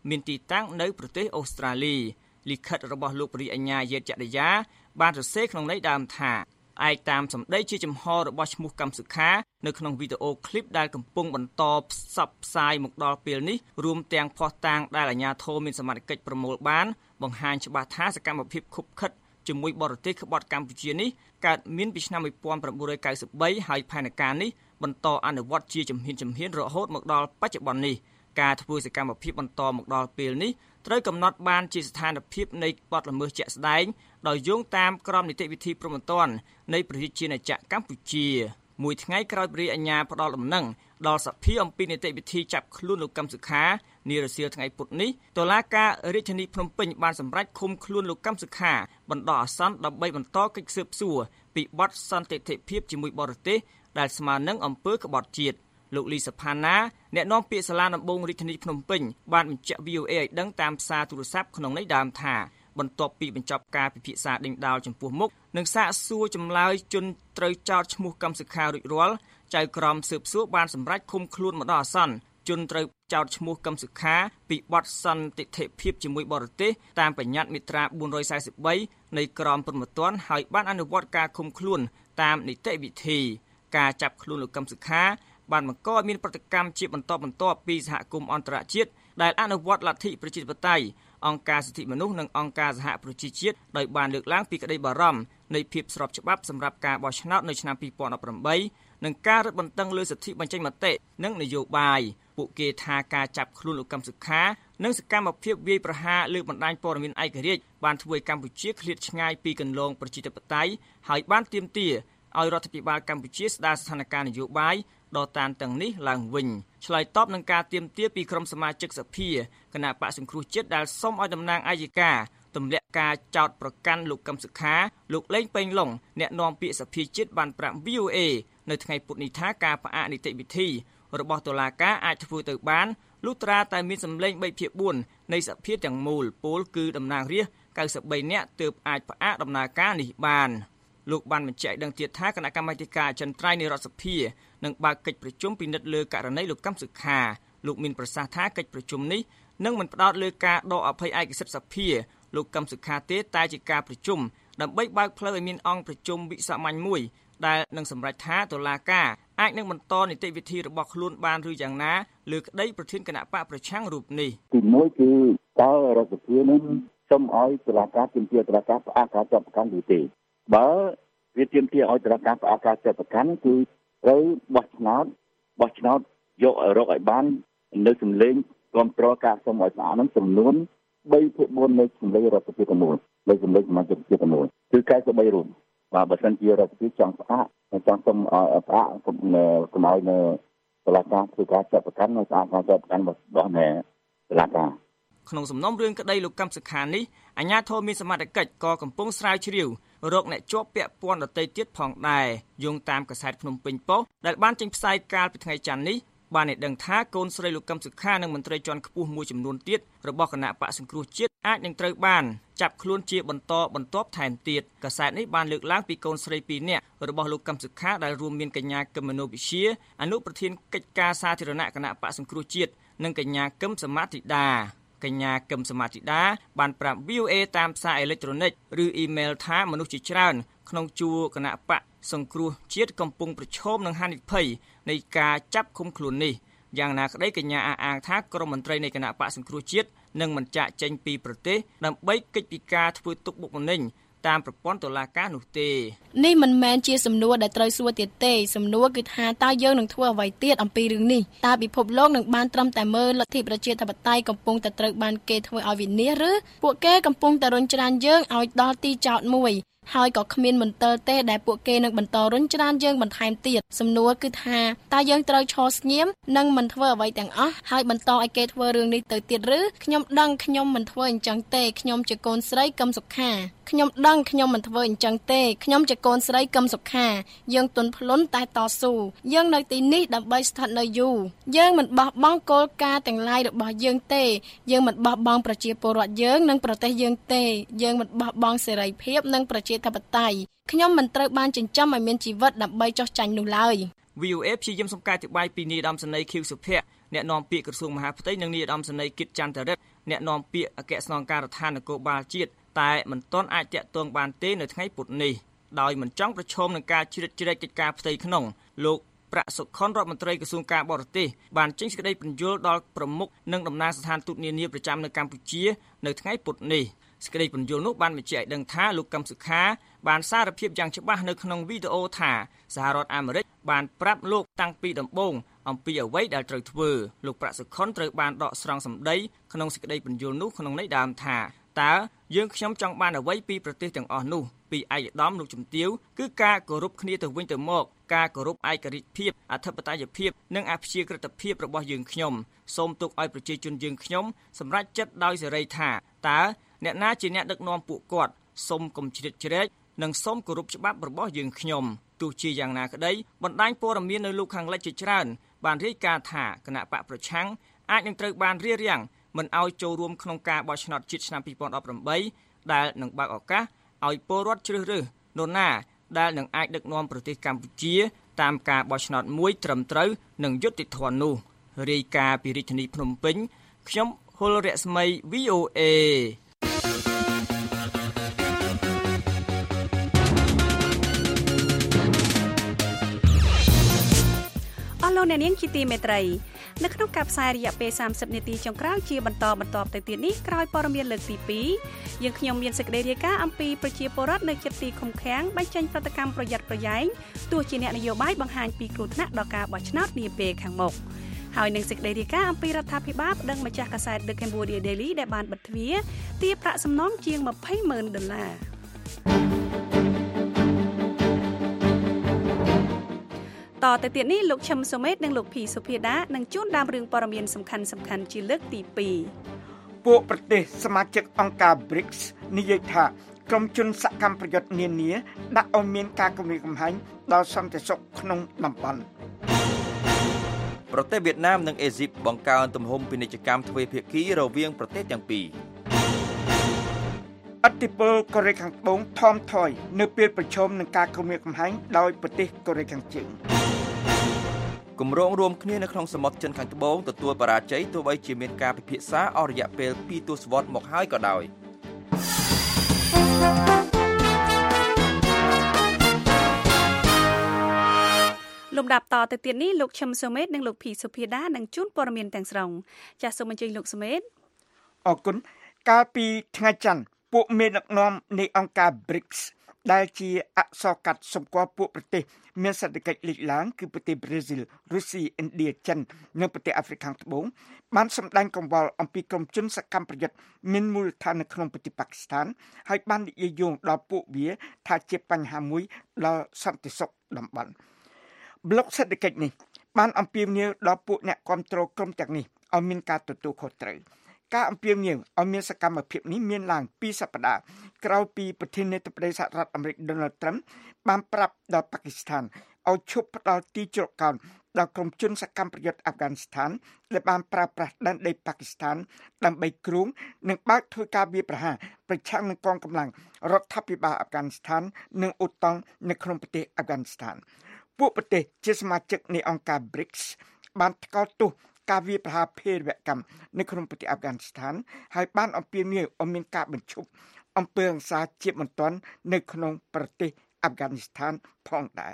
មានទីតាំងនៅប្រទេសអូស្ត្រាលីលិខិតរបស់លោករីអញ្ញាយេតចរិយាបានសរសេរក្នុងន័យដើមថាឯកតាមសម្ដីជាចំហរបស់ឈ្មោះកម្មសុខានៅក្នុងវីដេអូឃ្លីបដែលកំពុងបន្តផ្សព្វផ្សាយមកដល់ពេលនេះរួមទាំងភស្តុតាងដែលអាជ្ញាធរមានសមត្ថកិច្ចប្រមូលបានបង្ហាញច្បាស់ថាសកម្មភាពខុបខិតជាមួយបរទេសក្បត់កម្ពុជានេះកើតមានពីឆ្នាំnineteen ninety-threeហើយផែនការនេះបន្តអនុវត្តជាជំហានជំហានរហូតមកដល់បច្ចុប្បន្ននេះការធ្វើសកម្មភាពបន្តមកដល់ពេលនេះត្រូវកំណត់បានជាស្ថានភាពនៃបទល្មើសជាក់ស្ដែងដោយយោងតាមក្រមនីតិវិធីព្រហ្មទណ្ឌនៃប្រជាជាតិណាចក្រកម្ពុជាមួយថ្ងៃក្រោយព្រះអាជ្ញាផ្ដល់ដំណឹងដល់សភាអំពីនីតិវិធីចាប់ខ្លួនលោកកឹមសុខានារសៀលថ្ងៃពុធនេះតុលាការរាជធានីភ្នំពេញបានសម្រេចឃុំខ្លួនលោកកឹមសុខាបណ្ដោះអាសន្នដើម្បីបន្តកិច្ចស៊ើបសួរពីបទសន្តិភាពជាមួយបរទេសដែលស្មើនឹងអំពើក្បត់ជាតិលោកលីសាផាណាអ្នកនាំពាក្យសាលាដំបងរាជធានីភ្នំពេញបានបញ្ជាក់ V O A ឲ្យដឹងតាមសារទូរស័ព្ទក្នុងន័យដើមថាបន្ទាប់ពីបញ្ចប់ការពិភាក្សាដេញដោលចំពោះមុខនិងសាកសួរចម្លើយជនត្រូវចោទឈ្មោះកឹមសុខារួចរាល់ចៅក្រមស៊ើបសួរបានសម្រេចឃុំខ្លួនបណ្ដោះអាសន្នជនត្រូវចោទឈ្មោះកឹមសុខាពីបទសន្តិភាពជាមួយបរទេសតាមបញ្ញត្តិមាត្រាfour forty-threeនៃក្រមព្រហ្មទណ្ឌហើយបានអនុវត្តការឃុំខ្លួនតាមនីតិវិធីការចាប់ខ្លួនលោកកឹមសុខាបានបង្កឲ្យមានប្រតិកម្មជាបន្តបន្ទាប់ពីសហគមន៍អន្តរជាតិដែលអនុវត្តលទ្ធិប្រជាធិបតេយ្យអង្គការសិទ្ធិមនុស្សនិងអង្គការសហប្រជាជាតិដោយបានលើកឡើងពីក្តីបារម្ភនៃភាពស្របច្បាប់សម្រាប់ការបោះឆ្នោតនៅឆ្នាំtwenty eighteenនិងការរឹតបន្តឹងលើសិទ្ធិបញ្ចេញមតិនិងនយោបាយពួកគេថាការចាប់ខ្លួនលោកកឹមសុខានិងសកម្មភាពវាយប្រហារលើបណ្ដាញព័ត៌មានឯករាជ្យបានធ្វើឲ្យកម្ពុជាឃ្លាតឆ្ងាយពីគន្លងប្រជាធិបតេយ្យហើយបានទាមទារឲ្យរដ្ឋាភិបាលកម្ពុជាស្ដារស្ថានភាពនយោបាយដ៏តានតឹងនេះឡើងវិញឆ្លើយតបនឹងការទាមទារពីក្រុមសមាជិកសភាគណៈបក្សសង្គ្រោះជាតិដែលសូមឲ្យតំណាងអាយកាទម្លាក់ការចោទប្រកាន់លោកកឹមសុខាលោកលេងពេញឡុងអ្នកនាំពាក្យសភាជាតិបានប្រាប់ V O A នៅថ្ងៃពុធនេះថាការផ្អាកនីតិវិធីរបស់តុលាការអាចធ្វើទៅបានលុះត្រាតែមានសម្លេងthree by fourនៃសភាទាំងមូលពលគឺតំណាងរាស្ត្រninety-threeនាក់ទើបអាចផ្អាកដំណើរការនេះបានលោកបានបញ្ជាក់ដឹងទៀតថាគណៈកម្មាធិការអចិន្ត្រៃយ៍នៃរដ្ឋសភានឹងបើកកិច្ចប្រជុំពិនិត្យលើករណីលោកកឹមសុខាលោកមានប្រសាសន៍ថាកិច្ចប្រជុំនេះនឹងមិនផ្ដោតលើការដកអភ័យឯកសិទ្ធិសភាលោកកឹមសុខាទេតែជាការប្រជុំដើម្បីបើកផ្លូវឲ្យមានអង្គប្រជុំវិសាមញ្ញមួយដែលនឹងសម្រេចថាតុលាការអាចនឹងបន្តនីតិវិធីរបស់ខ្លួនបានឬយ៉ាងណាលើក្តីប្រធានគណៈបកប្រឆាំងរូបនេះទីមួយគឺតើរដ្ឋសភានឹងសូមឲ្យតុលាការទាមទារតុលាការផ្អាកការចាប់ប្រកាន់ឬទេបើវាទាមទារឲ្យតុលាការផ្អាកការចាប់ប្រកាន់គឺត្រូវបោះឆ្នោតបោះឆ្នោតយករកឲ្យបាននៅសម្លេងគ្រប់គ្រងការសូមឲ្យស្អាតនឹងចំនួនthree by fourនៃសម្លេងរដ្ឋសភាទាំងមូលនៃសម្លេងសមាជិកសភាទាំងមូលគឺninety-threeរួមបាទបើសិនជារដ្ឋសភាចង់ផ្អាកចង់សូមផ្អាកកុំឲ្យនៅតុលាការធ្វើការចាប់ប្រកាន់នៅស្អាតការចាប់ប្រកាន់របស់នៅតុលាការក្នុងសំណុំរឿងក្តីលោកកឹមសុខានេះអាជ្ញាធរមានសមត្ថកិច្ចក៏កំពុងស្រាវជ្រាវរកអ្នកជាប់ពាក់ព័ន្ធដទៃទៀតផងដែរយោងតាមកាសែតភ្នំពេញប៉ុស្តិ៍ដែលបានចេញផ្សាយកាលពីថ្ងៃច័ន្ទនេះបានឲ្យដឹងថាកូនស្រីលោកកឹមសុខានិងមន្ត្រីជាន់ខ្ពស់មួយចំនួនទៀតរបស់គណៈបកសង្គ្រោះជាតិអាចនឹងត្រូវបានចាប់ខ្លួនជាបន្តបន្ទាប់ថែមទៀតកាសែតនេះបានលើកឡើងពីកូនស្រីពីរនាក់របស់លោកកឹមសុខាដែលរួមមានកញ្ញាកឹមមនោវិជ្ជាអនុប្រធានកិច្ចការសាធារណៈគណៈបកសង្គ្រោះជាតិនិងកញ្ញាកឹមសមាធិដាកញ្ញាកឹមសមាធិដាបានប្រាប់ V O A តាមសារអេឡិចត្រូនិកឬអ៊ីមែលថាមនុស្សជាច្រើនក្នុងជួរគណៈបកសង្គ្រោះជាតិកំពុងប្រឈមនឹងហានិភ័យនៃការចាប់ឃុំខ្លួននេះយ៉ាងណាក្តីកញ្ញាអះអាងថាក្រុមមន្ត្រីនៃគណៈបកសង្គ្រោះជាតិនឹងមិនចាកចេញពីប្រទេសដើម្បីកិច្ចពិការធ្វើទុកបុកម្នេញតាមប្រព័ន្ធតុលាការនោះទេនេះមិនមែនជាសំណួរដែលត្រូវសួរទៀតទេសំណួរគឺថាតើយើងនឹងធ្វើអ្វីទៀតអំពីរឿងនេះតើពិភពលោកនឹងបានត្រឹមតែមើលលទ្ធិប្រជាធិបតេយ្យកំពុងតែត្រូវបានគេធ្វើឲ្យវិនាសឬពួកគេកំពុងតែរុញច្រានយើងឲ្យដល់ទីចោតមួយហើយក៏គ្មានមន្ទិលទេដែលពួកគេនឹងបន្តរុញច្រានយើងបន្ថែមទៀតសំណួរគឺថាតើយើងត្រូវឈរស្ងៀមនិងមិនធ្វើអ្វីទាំងអស់ហើយបន្តឲ្យគេធ្វើរឿងនេះទៅទៀតឬខ្ញុំដឹងខ្ញុំមិនធ្វើអញ្ចឹងទេខ្ញុំជាកូនស្រីកឹមសុខាខ្ញុំដឹងខ្ញុំមិនធ្វើអញ្ចឹងទេខ្ញុំជាកូនស្រីកឹមសុខាយើងទន់ភ្លន់តែតស៊ូយើងនៅទីនេះដើម្បីស្ថិតនៅយូរយើងមិនបោះបង់គោលការណ៍ទាំងឡាយរបស់យើងទេយើងមិនបោះបង់ប្រជាពលរដ្ឋយើងនិងប្រទេសយើងទេយើងមិនបោះបង់សេរីភាពនិងប្រជាធិបតេយ្យខ្ញុំមិនត្រូវបានចិញ្ចឹមឲ្យមានជីវិតដើម្បីចោះចាញ់នោះឡើយ V O A ព្យាយាមសំកាយអធិប្បាយពីនាយឧត្តមសេនីយ៍ខៀវសុភ័ក្រអ្នកនាំពាក្យក្រសួងមហាផ្ទៃនិងនាយឧត្តមសេនីយ៍គិតចន្ទរិទ្ធអ្នកនាំពាក្យអគ្គស្នងការដ្ឋាននគរបាលជាតិតែមិនទាន់អាចតាក់ទងបានទេនៅថ្ងៃពុធនេះដោយមិនចង់ប្រឈមនឹងការជ្រៀតជ្រែកកិច្ចការផ្ទៃក្នុងលោកប្រាក់សុខុនរដ្ឋមន្ត្រីក្រសួងការបរទេសបានចេញសេចក្តីពន្យល់ដល់ប្រមុខនិងតំណាងស្ថានទូតនានាប្រចាំនៅកម្ពុជានៅថ្ងៃពុធនេះសេចក្តីពន្យល់នោះបានបញ្ជាក់ឲ្យដឹងថាលោកកឹមសុខាបានសារភាពយ៉ាងច្បាស់នៅក្នុងវីដេអូថាសហរដ្ឋអាមេរិកបានប្រាប់លោកតាំងពីដំបូងអំពីអ្វីដែលត្រូវធ្វើលោកប្រាក់សុខុនត្រូវបានដកស្រង់សម្ដីក្នុងសេចក្តីពន្យល់នោះក្នុងន័យដើមថាតើយើងខ្ញុំចង់បានអ្វីពីប្រទេសទាំងអស់នោះពីឯកឧត្តមលោកជំទាវគឺការគោរពគ្នាទៅវិញទៅមកការគោរពឯករាជ្យភាពអធិបតេយ្យភាពនិងអព្យាក្រឹតភាពរបស់យើងខ្ញុំសូមទុកឲ្យប្រជាជនយើងខ្ញុំសម្រេចចិត្តដោយសេរីថាតើអ្នកណាជាអ្នកដឹកនាំពួកគាត់សូមកុំជ្រៀតជ្រែកនិងសូមគោរពច្បាប់របស់យើងខ្ញុំទោះជាយ៉ាងណាក្តីបណ្ដាញព័ត៌មាននៅលោកខាងលិចជាច្រើនបានរាយការណ៍ថាគណៈបកប្រឆាំងអាចនឹងត្រូវបានរារាំងមិនឲ្យចូលរួមក្នុងការបោះឆ្នោតជាតិឆ្នាំពីរពាន់ដប់ប្រាំបីដែលនឹងបើកឱកាសឲ្យពលរដ្ឋជ្រើសរើសនរណាដែលនឹងអាចដឹកនាំប្រទេសកម្ពុជាតាមការបោះឆ្នោតមួយត្រឹមត្រូវនិងយុត្តិធម៌នោះរាយការណ៍ពីរាជធានីភ្នំពេញខ្ញុំហុលរស្មី វី អូ เอអស់លោកអ្នកនាងជាទីមេត្រីនៅក្នុងការផ្សាយរយៈពេលសាមសិបនាទីចុងក្រោយជាបន្តបន្តទៅទៀតនេះក្រោយព័ត៌មានលើកទីពីរយើងខ្ញុំមានសេចក្តីរាយការណ៍អំពីប្រជាពលរដ្ឋនៅជិតទីឃុំឃាំងបញ្ចេញប្រតិកម្មប្រយ័ត្នប្រយែងទោះជាអ្នកនយោបាយបង្ហាញពីគ្រោះថ្នាក់ដល់ការបោះឆ្នោតនាពេលខាងមុខហើយនឹងសេចក្តីរាយការណ៍អំពីរដ្ឋាភិបាលប្តឹងម្ចាស់កាសែត The Cambodia Daily ដែលបានបិទទ្វារទារប្រាក់សំណងជាងម្ភៃម៉ឺនដុល្លារតទៅទៀតនេះលោកឈឹមសុមេតនិងលោកភីសុភាដានឹងជួនដើមរឿងព័ត៌មានសំខាន់សំខាន់ជាលើកទីពីរពួកប្រទេសសមាជិកអង្គការ ប៊្រីក និយាយថាក្រុមជនសកម្មប្រយុទ្ធនានាដាក់ឲ្យមានការគំរាមកំហែងដល់សន្តិសុខក្នុងតំបន់ប្រទេសវៀតណាមនិងអេស៊ីបបង្កើនទំហំពាណិជ្ជកម្មទ្វេភាគីរវាងប្រទេសទាំងពីរឥទ្ធិពលកូរ៉េខាងត្បូងថមថយនៅពេលប្រឈមនឹងការគំរាមកំហែងដោយប្រទេសកូរ៉េខាងជើងគម្រោងរួមគ្នានៅក្នុងសមុទ្រចិនខាងត្បូងទទួលបរាជ័យទោះបីជាមានការពិភាក្សាអស់រយៈពេលពីរទសវត្សរ៍មកហើយក៏ដោយលំដាប់តទៅទៀតនេះលោកឈឹមសុមេតនិងលោកភីសុភាដានឹងជួនព័ត៌មានទាំងស្រុងចាសសូមអញ្ជើញលោកសុមេតអរគុណកាលពីថ្ងៃច័ន្ទពួកមេដឹកនាំនៃអង្គការ ប៊្រីក ដែលជាអក្សរកាត់សម្គាល់ពួកប្រទេសមានសេដ្ឋកិច្ចលេចឡើងគឺប្រទេសប្រេស៊ីលរុស្ស៊ីឥណ្ឌាចិននិងប្រទេសអាហ្វ្រិកខាងត្បូងបានសម្ដែងកង្វល់អំពីក្រុមជនសកម្មប្រយុទ្ធមានមូលដ្ឋាននៅក្នុងប្រទេសប៉ាគីស្ថានហើយបាននិយាយយោងដល់ពួកវាថាជាបញ្ហាមួយដល់សន្តិសុខតំបន់ប្លុកសេដ្ឋកិច្ចនេះបានអំពាវនាវដល់ពួកអ្នកគាំទ្រក្រុមទាំងនេះឲ្យមានការទទួលខុសត្រូវការអំពាវនាវឲ្យមានសកម្មភាពនេះមានឡើងពីរសប្តាហ៍ក្រោយពីប្រធានាធិបតីសហរដ្ឋអាមេរិក Donald Trump បានប្រាប់ដល់ប៉ាគីស្ថានឲ្យឈប់ផ្ដល់ទីជ្រកកោនដល់ក្រុមជនសកម្មប្រយុទ្ធអាហ្វហ្គានីស្ថានដែលបានប្រើប្រាស់ដែនដីប៉ាគីស្ថានដើម្បីគ្រងនិងបើកធ្វើការវាយប្រហារប្រឆាំងនឹងកងកម្លាំងរដ្ឋាភិបាលអាហ្វហ្គានីស្ថាននិងអូតង់នៅក្នុងប្រទេសអាហ្វហ្គានីស្ថានពួកប្រទេសជាសមាជិកនៃអង្គការ ប៊្រីក បានថ្កោលទោសការវាយប្រហារភេរវកម្មនៅក្នុងប្រទេសអាហ្វហ្គានីស្ថានហើយបានអំពាវនាវឲ្យមានការបញ្ឈប់អំពើហិង្សាជាបន្ទាន់នៅក្នុងប្រទេសអាហ្វហ្គានីស្ថានផងដែរ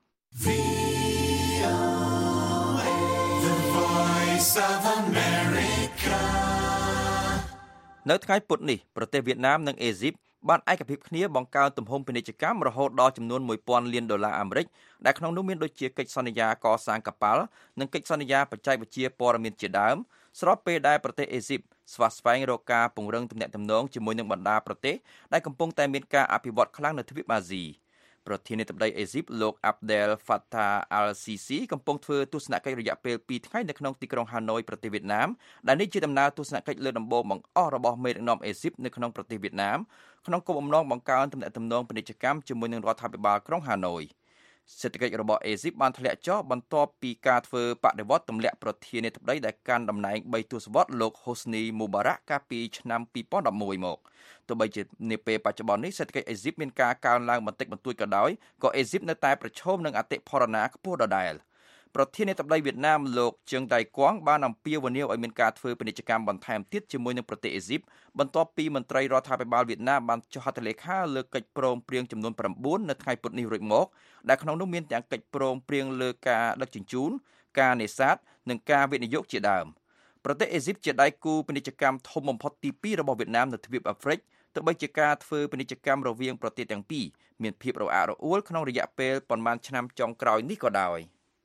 The Voice of America នៅថ្ងៃពុធនេះប្រទេសវៀតណាមនិងអេស៊ីបបានឯកភាពគ្នាបង្កើនទំហំពាណិជ្ជកម្មរហូតដល់ចំនួនមួយពាន់លានដុល្លារអាមេរិកដែលក្នុងនោះមានដូចជាកិច្ចសន្យាកសាងកប៉ាល់និងកិច្ចសន្យាបច្ចេកវិទ្យាព័ត៌មានជាដើមស្របពេលដែលប្រទេសអេស៊ីបស្វាស្វែងរកការពង្រឹងទំនាក់ទំនងជាមួយនឹងបណ្ដាប្រទេសដែលកំពុងតែមានការអភិវឌ្ឍខ្លាំងនៅទ្វីបអាស៊ីប្រធានាធិបតីអេស៊ីបលោក Abdel Fattah al-Sisi កំពុងធ្វើទស្សនកិច្ចរយៈពេលពីរថ្ងៃនៅក្នុងទីក្រុងហាណូយប្រទេសវៀតណាមដែលនេះជាដំណើរទស្សនកិច្ចលើកដំបូងបង្អស់របស់មេដឹកនាំអេស៊ីបនៅក្នុងប្រទេសវៀតណាមក្នុងគោលបំណងបង្កើនទំនាក់ទំនងពាណិជ្ជកម្មជាមួយនឹងរដ្ឋាភិបាលក្រុងហាណូយសេដ្ឋកិច្ចរបស់អេស៊ីបបានធ្លាក់ចុះបន្ទាប់ពីការធ្វើបដិវត្តទម្លាក់ប្រធានាធិបតីដែលកាន់តំណែងបីទសវត្សរ៍លោក Hosni Mubarak កាលពីឆ្នាំពីរពាន់ដប់មួយមកទោះបីជានាពេលបច្ចុប្បន្ននេះសេដ្ឋកិច្ចអេស៊ីបមានការកើនឡើងបន្តិចបន្តួចក៏ដោយក៏អេស៊ីបនៅតែប្រឈមនឹងអតិផរណាខ្ពស់ដដែលប្រធានាធិបតីវៀតណាមលោកជឹងតៃគួងបានអំពាវនាវឲ្យមានការធ្វើពាណិជ្ជកម្មបន្ថែមទៀតជាមួយនឹងប្រទេសអេស៊ីបបន្ទាប់ពីមន្ត្រីរដ្ឋាភិបាលវៀតណាមបានចុះហត្ថលេខាលើកិច្ចព្រមព្រៀងចំនួន៩នៅថ្ងៃពុធនេះរួចមកដែលក្នុងនោះមានទាំងកិច្ចព្រមព្រៀងលើការដឹកជញ្ជូនការនេសាទនិងការវិនិយោគជាដើមប្រទេសអេស៊ីបជាដៃគូពាណិជ្ជកម្មធំបំផុតទីពីររបស់វៀតណាមនៅទ្វីបអាហ្វ្រិកទោះបីជាការធ្វើពាណិជ្ជកម្មរវាងប្រទេសទាំងពីរមានភាពរអាក់រអួលក្នុងរយៈពេលប៉ុន្មានឆ្នាំចុងក្រោយនេះក៏ដោយ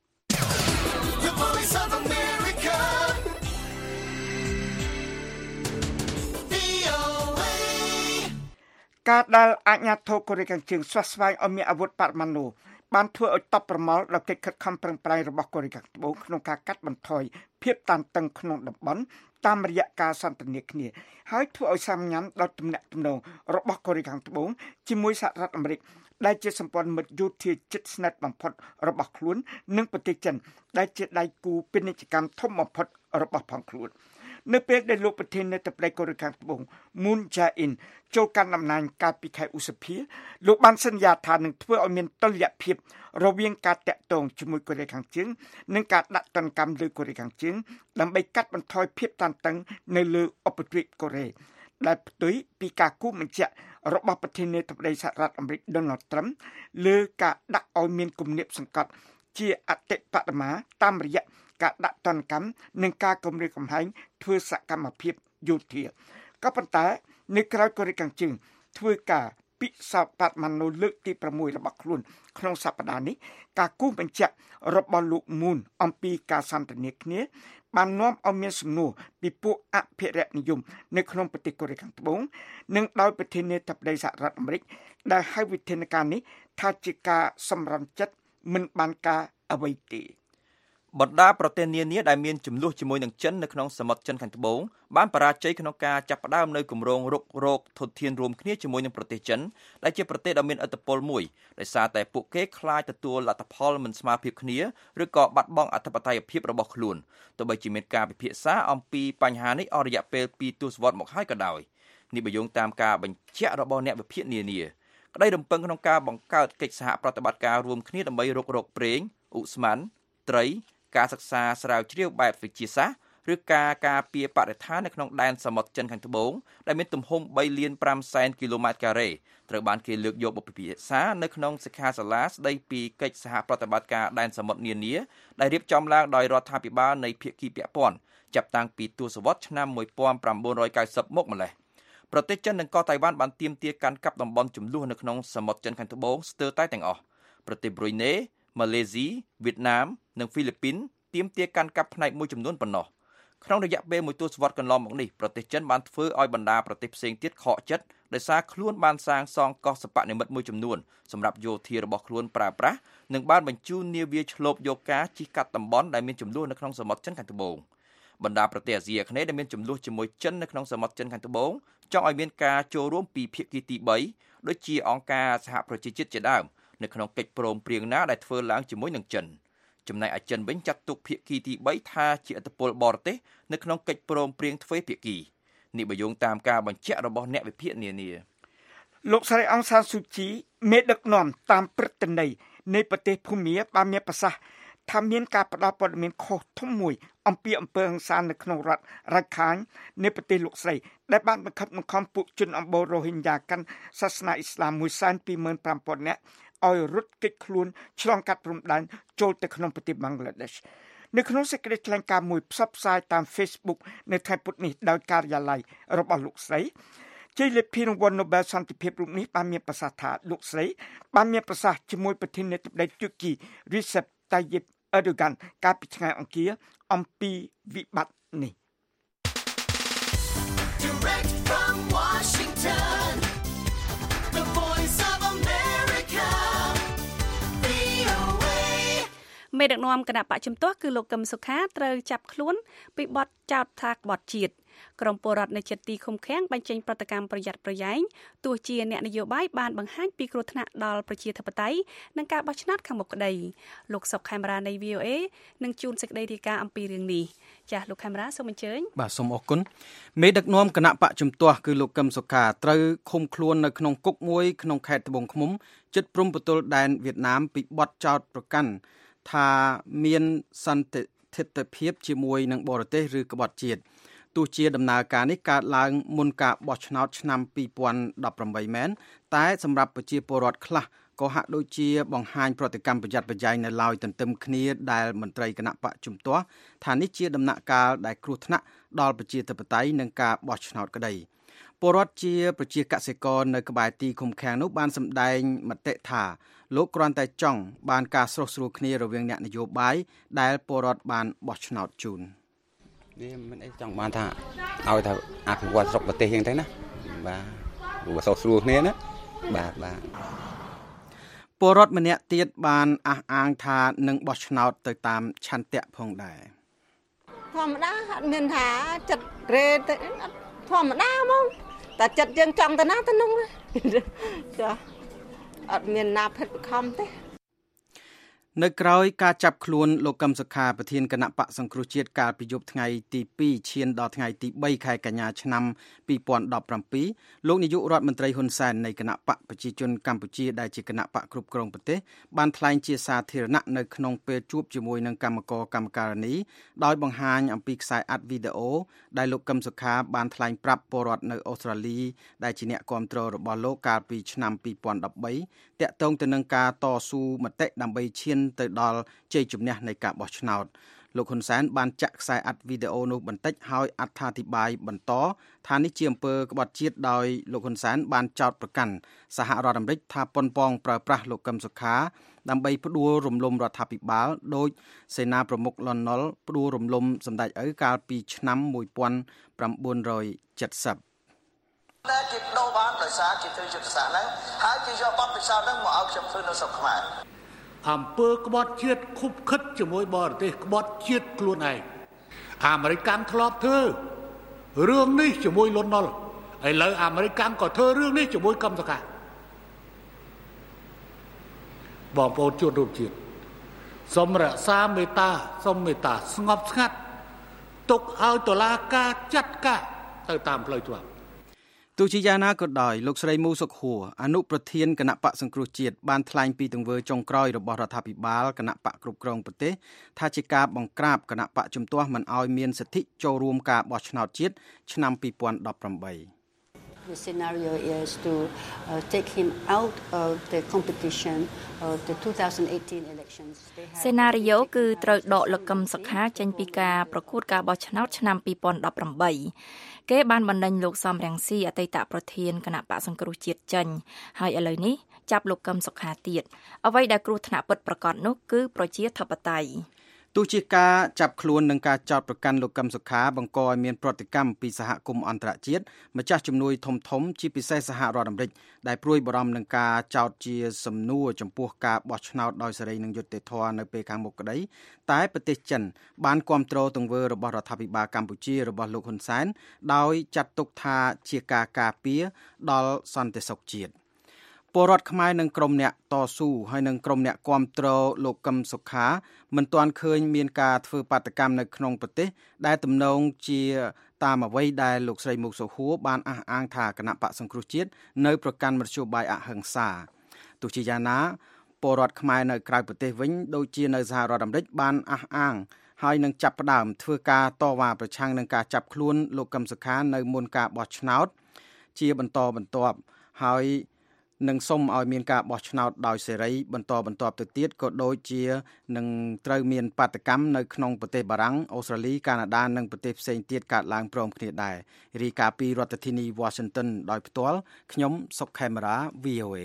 ការដែលអាជ្ញាធរកូរ៉េខាងជើងស្វាស្វែងឲ្យមានអាវុធបរមាណូបានធ្វើឲ្យតបប្រមល់ដល់កិច្ចខិតខំប្រឹងប្រែងរបស់កូរ៉េខាងត្បូងក្នុងការកាត់បន្ថយភាពតានតឹងក្នុងតំបន់តាមរយៈការសន្ទនាគ្នាហើយធ្វើឲ្យសាមញ្ញដល់ទំនាក់ទំនងរបស់កូរ៉េខាងត្បូងជាមួយសហរដ្ឋអាមេរិកដែលជាសម្ព័ន្ធមិត្តយោធាជិតស្និទ្ធបំផុតរបស់ខ្លួននិងប្រទេសចិនដែលជាដៃគូពាណិជ្ជកម្មធំបំផុតរបស់ផងខ្លួននៅពេលដែលលោកប្រធានាធិបតីកូរ៉េខាងត្បូង Moon Jae-in ចូលកាន់តំណែងកាលពីខែឧសភាលោកបានសន្យាថានឹងធ្វើឲ្យមានតុល្យភាពរវាងការតាក់ទងជាមួយកូរ៉េខាងជើងនិងការដាក់ទណ្ឌកម្មលើកូរ៉េខាងជើងដើម្បីកាត់បន្ថយភាពតានតឹងនៅលើឧបទ្វីបកូរ៉េដែលផ្ទុយពីការគូសបញ្ជាក់របស់ប្រធានាធិបតីសហរដ្ឋអាមេរិក Donald Trump លើការដាក់ឲ្យមានគំនាបសង្កត់ជាអតិបរមាតាមរយៈការដាក់ទណ្ឌកម្មនិងការគំរាមកំហែងធ្វើសកម្មភាពយោធាក៏ប៉ុន្តែនៅក្រៅកូរ៉េខាងជើងធ្វើការពិសោធន៍បមាណូលើកទី៦របស់ខ្លួនក្នុងសប្តាហ៍នេះការគូសបញ្ជាក់របស់លោក Moon អំពីការសន្ទនាគ្នាបាននាំឲ្យមានសំណួរពីពួកអភិរក្សនិយមនៅក្នុងប្រទេសកូរ៉េខាងត្បូងនិងដោយប្រធានាធិបតីសហរដ្ឋអាមេរិកដែលហៅវិធានការនេះថាជាការសម្រន់ចិត្តមិនបានការអ្វីទេបណ្ដាប្រទេសនានាដែលមានចំនួនជាមួយនឹងចិននៅក្នុងសមុទ្រចិនខាងត្បូងបានបរាជ័យក្នុងការចាប់ផ្ដើមនៅគម្រោងរុករកធនធានរួមគ្នាជាមួយនឹងប្រទេសចិនដែលជាប្រទេសដ៏មានឥទ្ធិពលមួយដោយសារតែពួកគេខ្លាចទទួលលទ្ធផលមិនស្មើភាពគ្នាឬក៏បាត់បង់អធិបតេយ្យភាពរបស់ខ្លួនទោះបីជាមានការពិភាក្សាអំពីបញ្ហានេះអស់រយៈពេលពីរទសវត្សរ៍មកហើយក៏ដោយនេះបើយោងតាមការបញ្ជាក់របស់អ្នកវិភាគនានាក្តីរំពឹងក្នុងការបង្កើតកិច្ចសហប្រតិបត្តិការរួមគ្នាដើម្បីរុករកប្រេងឧស្ម័នត្រីការសិក្សាស្រាវជ្រាវបែបវិទ្យាសាស្ត្រឬការការពារបរិស្ថាននៅក្នុងដែនសមុទ្រចិនខាងត្បូងដែលមានទំហំបីលានប្រាំសែនគីឡូម៉ែត្រការ៉េត្រូវបានគេលើកយកមកពិភាក្សានៅក្នុងសិក្ខាសាលាស្ដីពីកិច្ចសហប្រតិបត្តិការដែនសមុទ្រនានាដែលរៀបចំឡើងដោយរដ្ឋាភិបាលនៃភាគីពាក់ព័ន្ធចាប់តាំងពីទសវត្សរ៍ឆ្នាំmột nghìn chín trăm chín mươiមកម្លេះប្រទេសចិននិងក៏តៃវ៉ាន់បានទាមទារកាន់កាប់តំបន់ចំនួននៅក្នុងសមុទ្រចិនខាងត្បូងស្ទើរតែទាំងអស់ប្រទេសប្រ៊ុយណេម៉ាឡេស៊ីវៀតណាមនិងហ្វីលីពីនទាមទារកាន់កាប់ផ្នែកមួយចំនួនប៉ុណ្ណោះក្នុងរយៈពេលមួយទសវត្សរ៍កន្លងមកនេះប្រទេសចិនបានធ្វើឲ្យបណ្ដាប្រទេសផ្សេងទៀតខកចិត្តដោយសារខ្លួនបានសាងសង់កោះសិប្បនិមិត្តមួយចំនួនសម្រាប់យោធារបស់ខ្លួនប្រើប្រាស់និងបានបញ្ជូននាវាឆ្លូបយកការជិះកាត់តំបន់ដែលមានចំនួននៅក្នុងសមុទ្រចិនខាងត្បូងបណ្ដាប្រទេសអាស៊ីអាគ្នេយ៍ដែលមានចំនួនជាមួយចិននៅក្នុងសមុទ្រចិនខាងត្បូងចង់ឲ្យមានការចូលរួមពីភាគីទីបីដូចជាអង្គការសហប្រជាជាតិជាដើមនៅក្នុងកិច្ចព្រមព្រៀងណាដែលធ្វើឡើងជាមួយនឹងចិនចំណែកឯចិនវិញចាត់ទុកភាគីទីបីថាជាឥទ្ធិពលបរទេសនៅក្នុងកិច្ចព្រមព្រៀងទ្វេភាគីនេះបើយោងតាមការបញ្ជាក់របស់អ្នកវិភាគនានាលោកស្រីអង្សានស៊ូជីមេដឹកនាំតាមព្រឹត្តិន័យនៃប្រទេសភូមាបានមានប្រសាសន៍ថាមានការផ្ដល់ព័ត៌មានខុសធំមួយអំពីអំពើហិង្សានៅក្នុងរដ្ឋរ៉ាខាញនៃប្រទេសលោកស្រីដែលបានបង្ខិតបង្ខំពួកជនអំបូររ៉ូហិញយ៉ាកាន់សាសនាអ៊ីស្លាមមួយសែនពីរម៉ឺនប្រាំពាន់នាក់ឲ្យរត់គេចខ្លួនឆ្លងកាត់ព្រំដែនចូលទៅក្នុងប្រទេសបង់ក្លាដេសនៅក្នុងសេចក្តីថ្លែងការណ៍មួយផ្សព្វផ្សាយតាម Facebook នៅថ្ងៃពុធនេះដោយការិយាល័យរបស់លោកស្រីជ័យលាភីរង្វាន់ Nobel សន្តិភាពរូបនេះបានមានប្រសាសន៍ថាលោកស្រីបានមានប្រសាសន៍ជាមួយប្រធានាធិបតីទូគី Recep Tayyip Erdogan កាលពីថ្ងៃអង្គារអំពីវិបត្តិនេះ Direct from Washington The Voice of America មេដឹកនាំគណៈបកជំទាស់គឺលោកកឹមសុខាត្រូវចាប់ខ្លួនពីបទចោទថាក្បត់ជាតិក្រុមពលរដ្ឋនៅជិតទីឃុំឃាំងបញ្ចេញប្រតិកម្មប្រយ័ត្នប្រយែងទោះជាអ្នកនយោបាយបានបង្ហាញពីគ្រោះថ្នាក់ដល់ប្រជាធិបតេយ្យនិងការបោះឆ្នោតខាងមុខក្តីលោកសុកខេមរានៃ វី អូ អេ នឹងជួនសេចក្តីរាយការណ៍អំពីរឿងនេះចាស់លោកខេមរាសូមអញ្ជើញបាទសូមអរគុណមេដឹកនាំគណៈបកជំទាស់គឺលោកកឹមសុខាត្រូវឃុំខ្លួននៅក្នុងគុកមួយក្នុងខេត្តត្បូងឃ្មុំជិតព្រំប្រទល់ដែនវៀតណាមពីបទចោទប្រកាន់ថាមានសន្តិភាពជាមួយនឹងបរទេសឬក្បត់ជាតិទោះជាដំណើរការនេះកើតឡើងមុនការបោះឆ្នោតឆ្នាំពីរពាន់ដប់ប្រាំបីមែនតែសម្រាប់ប្រជាពលរដ្ឋខ្លះក៏ហាក់ដូចជាបង្ហាញប្រតិកម្មប្រយ័ត្នប្រយែងនៅឡើយទន្ទឹមគ្នាដែលមន្ត្រីគណៈបកជំទាស់ថានេះជាដំណាក់កាលដែលគ្រោះថ្នាក់ដល់ប្រជាធិបតេយ្យនិងការបោះឆ្នោតក្តីពលរដ្ឋជាប្រជាកសិករនៅក្បែរទីឃុំឃាំងនោះបានសម្ដែងមតិថាលោកគ្រាន់តែចង់បានការស្រុះស្រួលគ្នារវាងអ្នកនយោបាយដែលពលរដ្ឋបានបោះឆ្នោតជូនវាមិនអីចង់បានថាឲ្យថាអភិវឌ្ឍស្រុកប្រទេសយ៉ាងទៅណាបាទព្រោះស្រុកស្រួលគ្នាណាបាទបាទពលរដ្ឋម្នាក់ទៀតបានអះអាងថានឹងបោះឆ្នោតទៅតាមឆន្ទៈផងដែរធម្មតាអត់មានថាចិត្តរេទៅធម្មតាហ្មងតែចិត្តយើងចង់ទៅណាទៅនោះចាអត់មានណាភិតខំទេនៅក្រៅការចាប់ខ្លួនលោកកឹមសុខាប្រធានគណៈបកសង្គ្រោះជាតិកាលពីយប់ថ្ងៃទីពីរឈានដល់ថ្ងៃទីបីខែកញ្ញាឆ្នាំពីរពាន់ដប់ប្រាំពីរលោកនាយករដ្ឋមន្ត្រីហ៊ុនសែននៃគណៈបកប្រជាជនកម្ពុជាដែលជាគណៈបកគ្រប់គ្រងប្រទេសបានថ្លែងជាសាធារណៈនៅក្នុងពេលជួបជាមួយនឹងគណៈកម្មការកម្មការិនីដោយបង្ហាញអំពីខ្សែអាត់វីដេអូដែលលោកកឹមសុខាបានថ្លែងប្រាប់ពលរដ្ឋនៅអូស្ត្រាលីដែលជាអ្នកគាំទ្ររបស់លោកកាលពីឆ្នាំពីរពាន់ដប់បីតាក់ទងទៅនឹងការតស៊ូមតិដើម្បីឈានទៅដល់ជ័យជំនះនៃការបោះឆ្នោតលោកហ៊ុនសែនបានចាក់ខ្សែអាត់វីដេអូនោះបន្តិចហើយអត្ថាធិប្បាយបន្តថានេះជាអំពើក្បត់ជាតិដោយលោកហ៊ុនសែនបានចោទប្រកាន់សហរដ្ឋអាមេរិកថាប៉ុនប៉ងប្រើប្រាស់លោកកឹមសុខាដើម្បីផ្ដួលរំលំរដ្ឋាភិបាលដោយសេនាប្រមុខលន់នល់ផ្ដួលរំលំសម្ដេចឪកាលពីឆ្នាំមួយពាន់ប្រាំបួនរយចិតសិបតែគេបដូរបានដោយសារគេធ្វើយុទ្ធសាស្ត្រហ្នឹងហើយគេយកបទពិសោធន៍ហ្នឹងមកឲ្យខ្ញុំធ្វើនៅស្រុកខ្មែរអំពើក្បត់ជាតិខុបខិតជាមួយបរទេសក្បត់ជាតិខ្លួនឯងអាមេរិកកាន់ធ្លាប់ធ្វើរឿងនេះជាមួយលន់នល់ឥឡូវអាមេរិកកាន់ក៏ធ្វើរឿងនេះជាមួយកឹមសុខាបងប្អូនជួនរួមជាតិសូមរក្សាមេត្តាសូមមេត្តាស្ងប់ស្ងាត់ទុកឲ្យតុលាការចាត់ការទៅតាមផ្លូវច្បាប់ទោះជាយ៉ាងណាក៏ដោយលោកស្រីមូសុខហួរអនុប្រធានគណៈបកសង្គ្រោះជាតិបានថ្លែងពីទង្វើចុងក្រោយរបស់រដ្ឋាភិបាលគណៈបកគ្រប់គ្រងប្រទេសថាជាការបង្ក្រាបគណៈបកជំទាស់មិនឲ្យមានសិទ្ធិចូលរួមការបោះឆ្នោតជាតិឆ្នាំពីរពាន់ដប់ប្រាំបី The scenario is to uh, take him out of the competition of the twenty eighteen elections. Scenario គឺត្រូវដកលោកកឹមសុខាចេញពីការប្រកួតការបោះឆ្នោតឆ្នាំពីរពាន់ដប់ប្រាំបីគេបានបណ្ដេញលោកសំរងស៊ីអតីតប្រធានគណៈបកសង្គ្រោះជាតិចេញហើយឥឡូវនេះចាប់លោកកឹមសុខាទៀតអ្វីដែលគ្រោះថ្នាក់ពិតប្រាកដនោះគឺប្រជាធិបតេយ្យទោះជាការចាប់ខ្លួននិងការចោទប្រកាន់លោកកឹមសុខាបង្កឲ្យមានប្រតិកម្មពីសហគមន៍អន្តរជាតិម្ចាស់ជំនួយធំធំជាពិសេសសហរដ្ឋអាមេរិកដែលព្រួយបារម្ភនឹងការចោទជាសំណួរចំពោះការបោះឆ្នោតដោយសេរីនិងយុត្តិធម៌នៅពេលខាងមុខក្តីតែប្រទេសចិនបានគាំទ្រទង្វើរបស់រដ្ឋាភិបាលកម្ពុជារបស់លោកហ៊ុនសែនដោយចាត់ទុកថាជាការការពារដល់សន្តិសុខជាតិពលរដ្ឋខ្មែរនិងក្រុមអ្នកតស៊ូហើយនិងក្រុមអ្នកគាំទ្រលោកកឹមសុខាមិនទាន់ឃើញមានការធ្វើបាតកម្មនៅក្នុងប្រទេសដែលទំនងជាតាមអ្វីដែលលោកស្រីមុកសុហួរបានអះអាងថាគណៈបកសង្គ្រោះជាតិនៅប្រកាន់មធ្យោបាយអហិង្សាទោះជាយ៉ាងណាពលរដ្ឋខ្មែរនៅក្រៅប្រទេសវិញដូចជានៅសហរដ្ឋអាមេរិកបានអះអាងហើយនឹងចាប់ផ្ដើមធ្វើការតវ៉ាប្រឆាំងនឹងការចាប់ខ្លួនលោកកឹមសុខានៅមុនការបោះឆ្នោតជាបន្តបន្ទាប់ហើយនឹងសុំឲ្យមានការបោះឆ្នោតដោយសេរីបន្តបន្ទាប់ទៅទៀតក៏ដូចជានឹងត្រូវមានបាតកម្មនៅក្នុងប្រទេសបារាំងអូស្ត្រាលីកាណាដានិងប្រទេសផ្សេងទៀតកើតឡើងព្រមគ្នាដែររាយការណ៍ពីរដ្ឋធានី Washington ដោយផ្ទាល់ខ្ញុំសុកខេមរា វី អូ เอ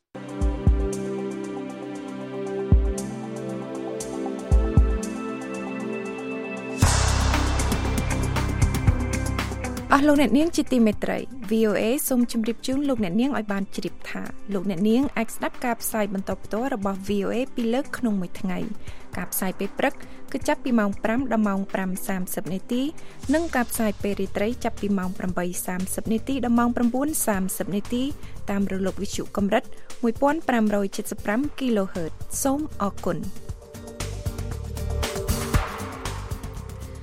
អស់លោកអ្នកនាងជាទីមេត្រី វី អូ เอ សូមជម្រាបជូនលោកអ្នកនាងឲ្យបានជ្រាបថាលោកអ្នកនាងអាចស្ដាប់ការផ្សាយបន្តផ្ទាល់របស់ វី អូ เอ ពីរលើកក្នុងមួយថ្ងៃការផ្សាយពេលព្រឹកគឺចាប់ពីម៉ោងប្រាំដល់ម៉ោងប្រាំសាមសិបនាទីនិងការផ្សាយពេលរាត្រីចាប់ពីម៉ោងប្រាំបីសាមសិបនាទីដល់ម៉ោងប្រាំបួនសាមសិបនាទីតាមរលកវិទ្យុកម្រិតមួយពាន់ប្រាំរយседម៥ គីឡូហឺត សូមអរគុណអគ្គ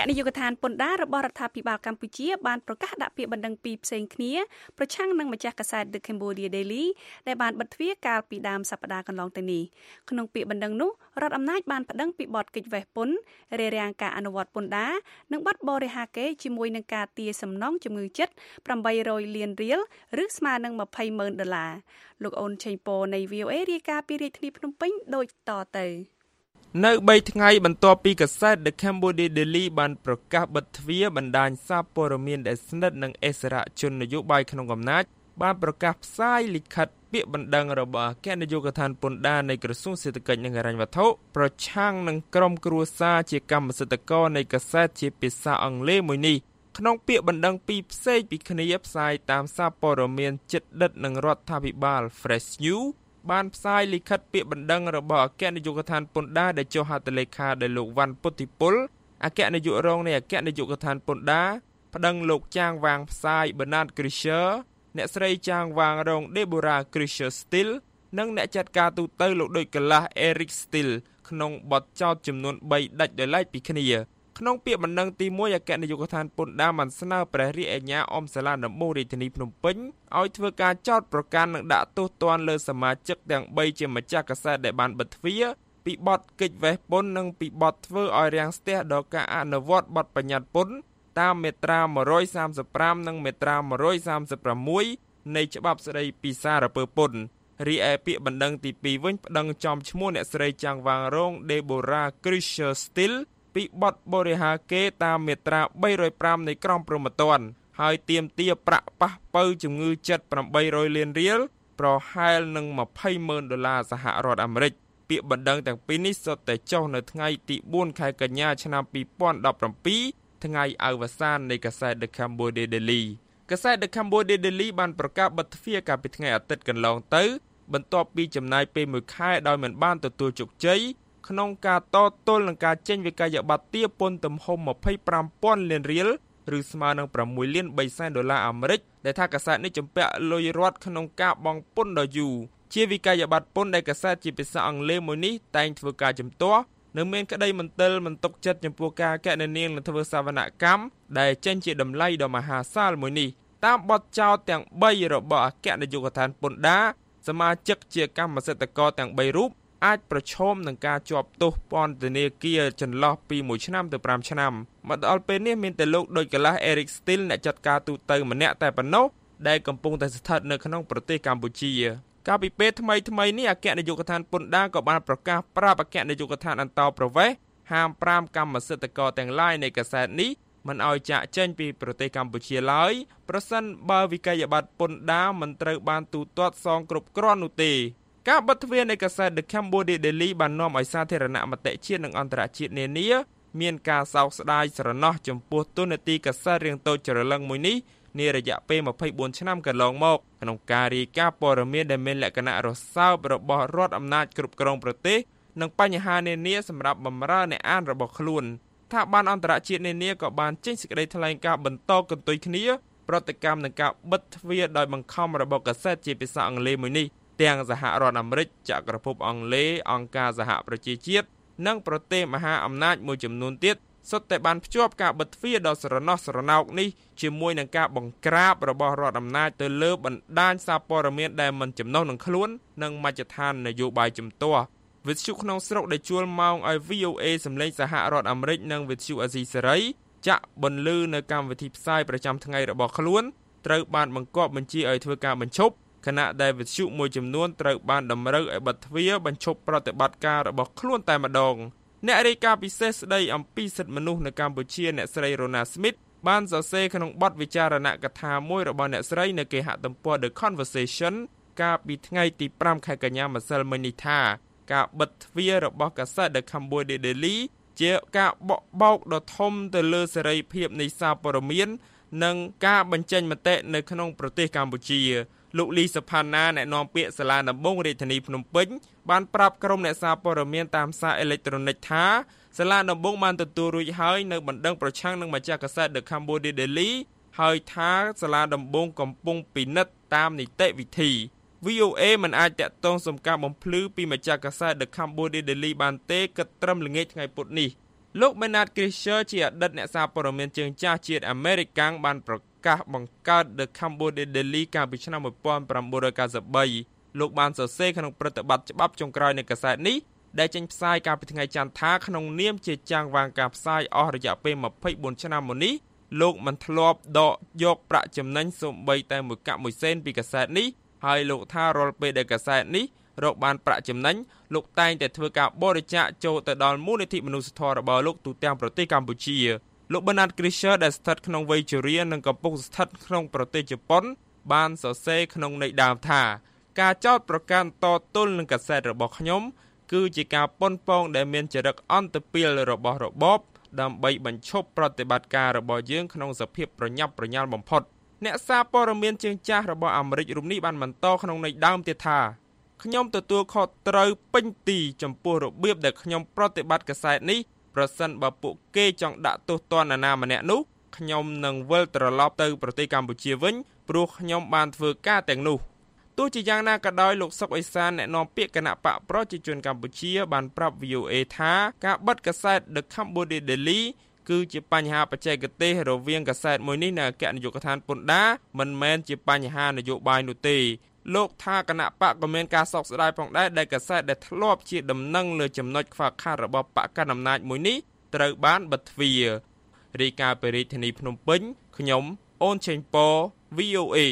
នាយកដ្ឋានពន្ធដាររបស់រដ្ឋាភិបាលកម្ពុជាបានប្រកាសដាក់ពាក្យបណ្ដឹងពីរផ្សេងគ្នាប្រឆាំងនឹងម្ចាស់កាសែត The Cambodia Daily ដែលបានបិទទ្វារកាលពីដើមសប្តាហ៍កន្លងទៅនេះក្នុងពាក្យបណ្ដឹងនោះរដ្ឋអំណាចបានប្តឹងពីបទគេចវេះពន្ធរារាំងការអនុវត្តពន្ធដារនិងបទបរិហាកេរ្តិ៍ជាមួយនឹងការទារសំណងជំងឺចិត្តប្រាំបីរយលានរៀលឬស្មើនឹងម្ភៃម៉ឺនដុល្លារលោកអូនឆេងប៉នៃ វី អូ អេ រាយការណ៍ពីរាជធានីភ្នំពេញដូចតទៅនៅបីថ្ងៃបន្ទាប់ពីកាសែត The Cambodia Daily បានប្រកាសបិទទ្វារបណ្ដាញសារព័ត៌មានដែលស្និទ្ធនឹងអិសរាជជននយោបាយក្នុងអំណាចបានប្រកាសផ្សាយលិខិតពាក្យបណ្ដឹងរបស់អគ្គនាយកដ្ឋានពន្ធដារនៃក្រសួងសេដ្ឋកិច្ចនិងហិរញ្ញវត្ថុប្រឆាំងនឹងក្រុមគ្រួសារជាកម្មសិទ្ធិករនៃកាសែតជាភាសាអង់គ្លេសមួយនេះក្នុងពាក្យបណ្ដឹងពីរផ្សេងពីគ្នាផ្សាយតាមសារព័ត៌មានជិតដិតនឹងរដ្ឋាភិបាល Fresh Newsបានផ្សាយលិខិតពាក្យបណ្ដឹងរបស់អគ្គនាយកដ្ឋានពន្ធដារដែលចុះហត្ថលេខាដោយលោកវ៉ាន់ពុទ្ធិពលអគ្គនាយករងនៃអគ្គនាយកដ្ឋានពន្ធដារប្តឹងលោកចាងវាងផ្សាយ Bernard Krisher អ្នកស្រីចាងវាងរង Deborah Krisher Still និងអ្នកចាត់ការទូទៅលោកដូចកលាស់ Eric Still ក្នុងបទចោទចំនួនបីដាច់ដោយឡែកពីគ្នាក្នុងពាក្យបណ្ដឹងទីមួយអគ្គនាយកដ្ឋានពន្ធដារបានស្នើព្រះរាជអាជ្ញាអមសាលាដំបងរាជធានីភ្នំពេញឲ្យធ្វើការចោទប្រកាន់និងដាក់ទោសទណ្ឌលើសមាជិកទាំងបីជាម្ចាស់កាសែតដែលបានបិទទ្វារពីបទគេចវេះពន្ធនិងពីបទធ្វើឲ្យរាំងស្ទះដល់ការអនុវត្តបទបញ្ញត្តិពន្ធតាមមាត្រាមួយរយសាមសិបប្រាំនិងមាត្រាមួយរយសាមសិបប្រាំមួយនៃច្បាប់ស្តីពីសារពើពន្ធរីឯពាក្យបណ្ដឹងទីពីរវិញប្តឹងចំឈ្មោះអ្នកស្រីចាងវាងរង Deborah Krisher Stillពីបទបរិហាកេរ្តិ៍តាមមាត្រាបីរយប្រាំនៃក្រមព្រហ្មទណ្ឌហើយទាមទារប្រាក់ប៉ះប៉ូវជំងឺចិត្តប្រាំបីរយលានរៀលប្រហែលនឹងម្ភៃម៉ឺនដុល្លារសហរដ្ឋអាមេរិកពាក្យបណ្ដឹងទាំងពីរនេះសុទ្ធតែចុះនៅថ្ងៃទីបួនខែកញ្ញាឆ្នាំពីរពាន់ដប់ប្រាំពីរថ្ងៃអវសាននៃកាសែត The Cambodia Daily កាសែត The Cambodia Daily បានប្រកាសបិទទ្វារកាលពីថ្ងៃអាទិត្យកន្លងទៅបន្ទាប់ពីចំណាយពេលមួយខែដោយមិនបានទទួលជោគជ័យក្នុងការតទល់នឹងការចេញវិក័យប័ត្រទារពន្ធទំហំម្ភៃប្រាំពាន់លានរៀលឬស្មើនឹងប្រាំមួយលានបីសែនដុល្លារអាមេរិកដែលថាកាសែតនេះជំពាក់លុយរដ្ឋក្នុងការបង់ពន្ធដ៏យូរជាវិក័យប័ត្រពន្ធដែលកាសែតជាភាសាអង់គ្លេសមួយនេះតែងធ្វើការជំទាស់នៅមានក្តីមន្ទិលមិនទុកចិត្តចំពោះការកណនានឹងធ្វើសវនកម្មដែលចេញជាតម្លៃដ៏មហាសាលមួយនេះតាមបទចោទទាំងបីរបស់អគ្គនាយកដ្ឋានពន្ធដារសមាជិកជាកម្មសិទ្ធិករទាំងបីរូបអាចប្រឈមនឹងការជាប់ទោសពន្ធនាគារចន្លោះពីមួយឆ្នាំទៅប្រាំឆ្នាំមកដល់ពេលនេះមានតែលោកដូចកលាស់ Eric Still អ្នកចាត់ការទូទៅម្នាក់តែប៉ុណ្ណោះដែលកំពុងតែស្ថិតនៅក្នុងប្រទេសកម្ពុជាកាលពីពេលថ្មីថ្មីនេះអគ្គនាយកដ្ឋានពន្ធដារក៏បានប្រកាសប្រាប់អគ្គនាយកដ្ឋានអន្តរប្រវេសន៍ហាមប្រាមកម្មសិទ្ធិករទាំងឡាយនៃកាសែតនេះមិនឲ្យចាក់ចេញពីប្រទេសកម្ពុជាឡើយប្រសិនបើវិក័យប័ត្រពន្ធដារមិនត្រូវបានទូទាត់សងគ្រប់គ្រាន់នោះទេការបិទទ្វារនៃកាសែត The Cambodia Daily បាននាំឲ្យសាធារណមតិជាតិនិងអន្តរជាតិនានាមានការសោកស្ដាយស្រណោះចំពោះទូនាទីកាសែតរៀងតូចច្រឡឹងមួយនេះនារយៈពេលម្ភៃបួនឆ្នាំកន្លងមកក្នុងការរាយការណ៍ព័ត៌មានដែលមានលក្ខណៈរសើបរបស់រដ្ឋអំណាចគ្រប់គ្រងប្រទេសនិងបញ្ហានានាសម្រាប់បម្រើអ្នកអានរបស់ខ្លួនថាបានអន្តរជាតិនានាក៏បានចេញសេចក្តីថ្លែងការណ៍បន្តកន្ទុយគ្នាប្រតិកម្មនឹងការបិទទ្វារដោយបង្ខំរបស់កាសែតជាភាសាអង់គ្លេសមួយនេះទាំងសហរដ្ឋអាមេរិកចក្រភពអង់គ្លេសអង្គការសហប្រជាជាតិនិងប្រទេសមហាអំណាចមួយចំនួនទៀតសុទ្ធតែបានភ្ជាប់ការបិទទ្វារដ៏ស្រណោះស្រណោកនេះជាមួយនឹងការបង្ក្រាបរបស់រដ្ឋអំណាចទៅលើបណ្ដាញសារព័ត៌មានដែលមិនចំណុះនឹងខ្លួននិងមជ្ឈដ្ឋាននយោបាយជំទាស់វិទ្យុក្នុងស្រុកដែលជួលម៉ោងឲ្យ វី អូ អេ សម្លេងសហរដ្ឋអាមេរិកនិងវិទ្យុអាស៊ីសេរីចាក់បន្លឺនៅកម្មវិធីផ្សាយប្រចាំថ្ងៃរបស់ខ្លួនត្រូវបានបង្គាប់បញ្ជាឲ្យធ្វើការបញ្ឈប់ខណៈដែលវិទ្យុមួយចំនួនត្រូវបានតម្រូវឲ្យបិទទ្វារបញ្ឈប់ប្រតិបត្តិការរបស់ខ្លួនតែម្ដងអ្នករាយការណ៍ពិសេសស្ដីអំពីសិទ្ធិមនុស្សនៅកម្ពុជាអ្នកស្រី Rona Smith បានសរសេរក្នុងបទវិចារណកថាមួយរបស់អ្នកស្រីនៅគេហទំព័រ The Conversation កាលពីថ្ងៃទីប្រាំខែកញ្ញាម្សិលមិញនេះថាការបិទទ្វាររបស់កាសែត The Cambodia Daily ជាការបក់បោកដ៏ធំទៅលើសេរីភាពនៃសារព័ត៌មាននិងការបញ្ចេញមតិនៅក្នុងប្រទេសកម្ពុជាលោកលីសុផាណាអ្នកនាំពាក្យសាលាដំបងរាជធានីភ្នំពេញបានប្រាប់ក្រុមអ្នកសារព័ត៌មានតាមសារអេឡិចត្រូនិកថាសាលាដំបងបានទទួលរួចហើយនៅបណ្ដឹងប្រឆាំងនឹងម្ចាស់កាសែត The Cambodia Daily ហើយថាសាលាដំបងកំពុងពិនិត្យតាមនីតិវិធី វី អូ អេ មិនអាចតាក់ទងសំការបំភ្លឺពីម្ចាស់កាសែត The Cambodia Daily បានទេគិតត្រឹមល្ងាចថ្ងៃពុធនេះលោក Bernard Krischer ជាអតីតអ្នកសារព័ត៌មានជើងចាស់ជាតិអាមេរិកបានប្រកាសបង្កើត The Cambodia Daily កាលពីឆ្នាំnineteen ninety-three លោកបានសរសេរក្នុងប្រតិបត្តិច្បាប់ចុងក្រោយនៃកាសែតនេះដែលចេញផ្សាយកាលពីថ្ងៃច័ន្ទថាក្នុងនាមជាចាំងវាងការផ្សាយអស់រយៈពេលtwenty-fourឆ្នាំមកនេះលោកមិនធ្លាប់ដកយកប្រាក់ចំណេញសូម្បីតែមួយកាក់មួយសេនពីកាសែតនេះហើយលោកថារាល់ពេលដែលកាសែតនេះរកបានប្រាក់ចំណេញលោកតែងតែធ្វើការបរិច្ចាគចូលទៅដល់មូលនិធិមនុស្សធម៌របស់លោកទូទាំងប្រទេសកម្ពុជាលោក Bernard Krischer ដែលស្ថិតក្នុងវ័យជរានិងកំពុងស្ថិតក្នុងប្រទេសជប៉ុនបានសរសេរក្នុងន័យដើមថាការចោទប្រកាន់តទល់នឹងកាសែតរបស់ខ្ញុំគឺជាការប៉ុនប៉ងដែលមានចរិតអន្តពាលរបស់របបដើម្បីបញ្ឈប់ប្រតិបត្តិការរបស់យើងក្នុងសភាពប្រញាប់ប្រញាល់បំផុតអ្នកសារព័ត៌មានជើងចាស់របស់អាមេរិករូបនេះបានបន្តក្នុងន័យដើមទៀតថាខ្ញុំទទួលខុសត្រូវពេញទីចំពោះរបៀបដែលខ្ញុំប្រតិបត្តិកាសែតនេះប្រសិនបើពួកគេចង់ដាក់ទោសទណ្ឌនរណាម្នាក់នោះខ្ញុំនឹងវិលត្រឡប់ទៅប្រទេសកម្ពុជាវិញព្រោះខ្ញុំបានធ្វើការទាំងនោះទោះជាយ៉ាងណាក៏ដោយលោកសុកអេសានអ្នកនាំពាក្យគណៈបកប្រជាជនកម្ពុជាបានប្រាប់ V O A ថាការបិទកាសែត The Cambodia Daily គឺជាបញ្ហាបច្ចេកទេសរវាងកាសែតមួយនេះនិងអគ្គនាយកដ្ឋានពន្ធដារមិនមែនជាបញ្ហានយោបាយនោះទេលោកថាគណៈបកក៏មានការសោកស្ដាយផងដែរដែលកាសែតដែលធ្លាប់ជាដំណឹងលើចំណុចខ្វះខាតរបស់បកកណ្ដាលអំណាចមួយនេះត្រូវបានបិទទ្វាររាយការណ៍ពីរាជធានីភ្នំពេញខ្ញុំអូនឆេងប៉ V O A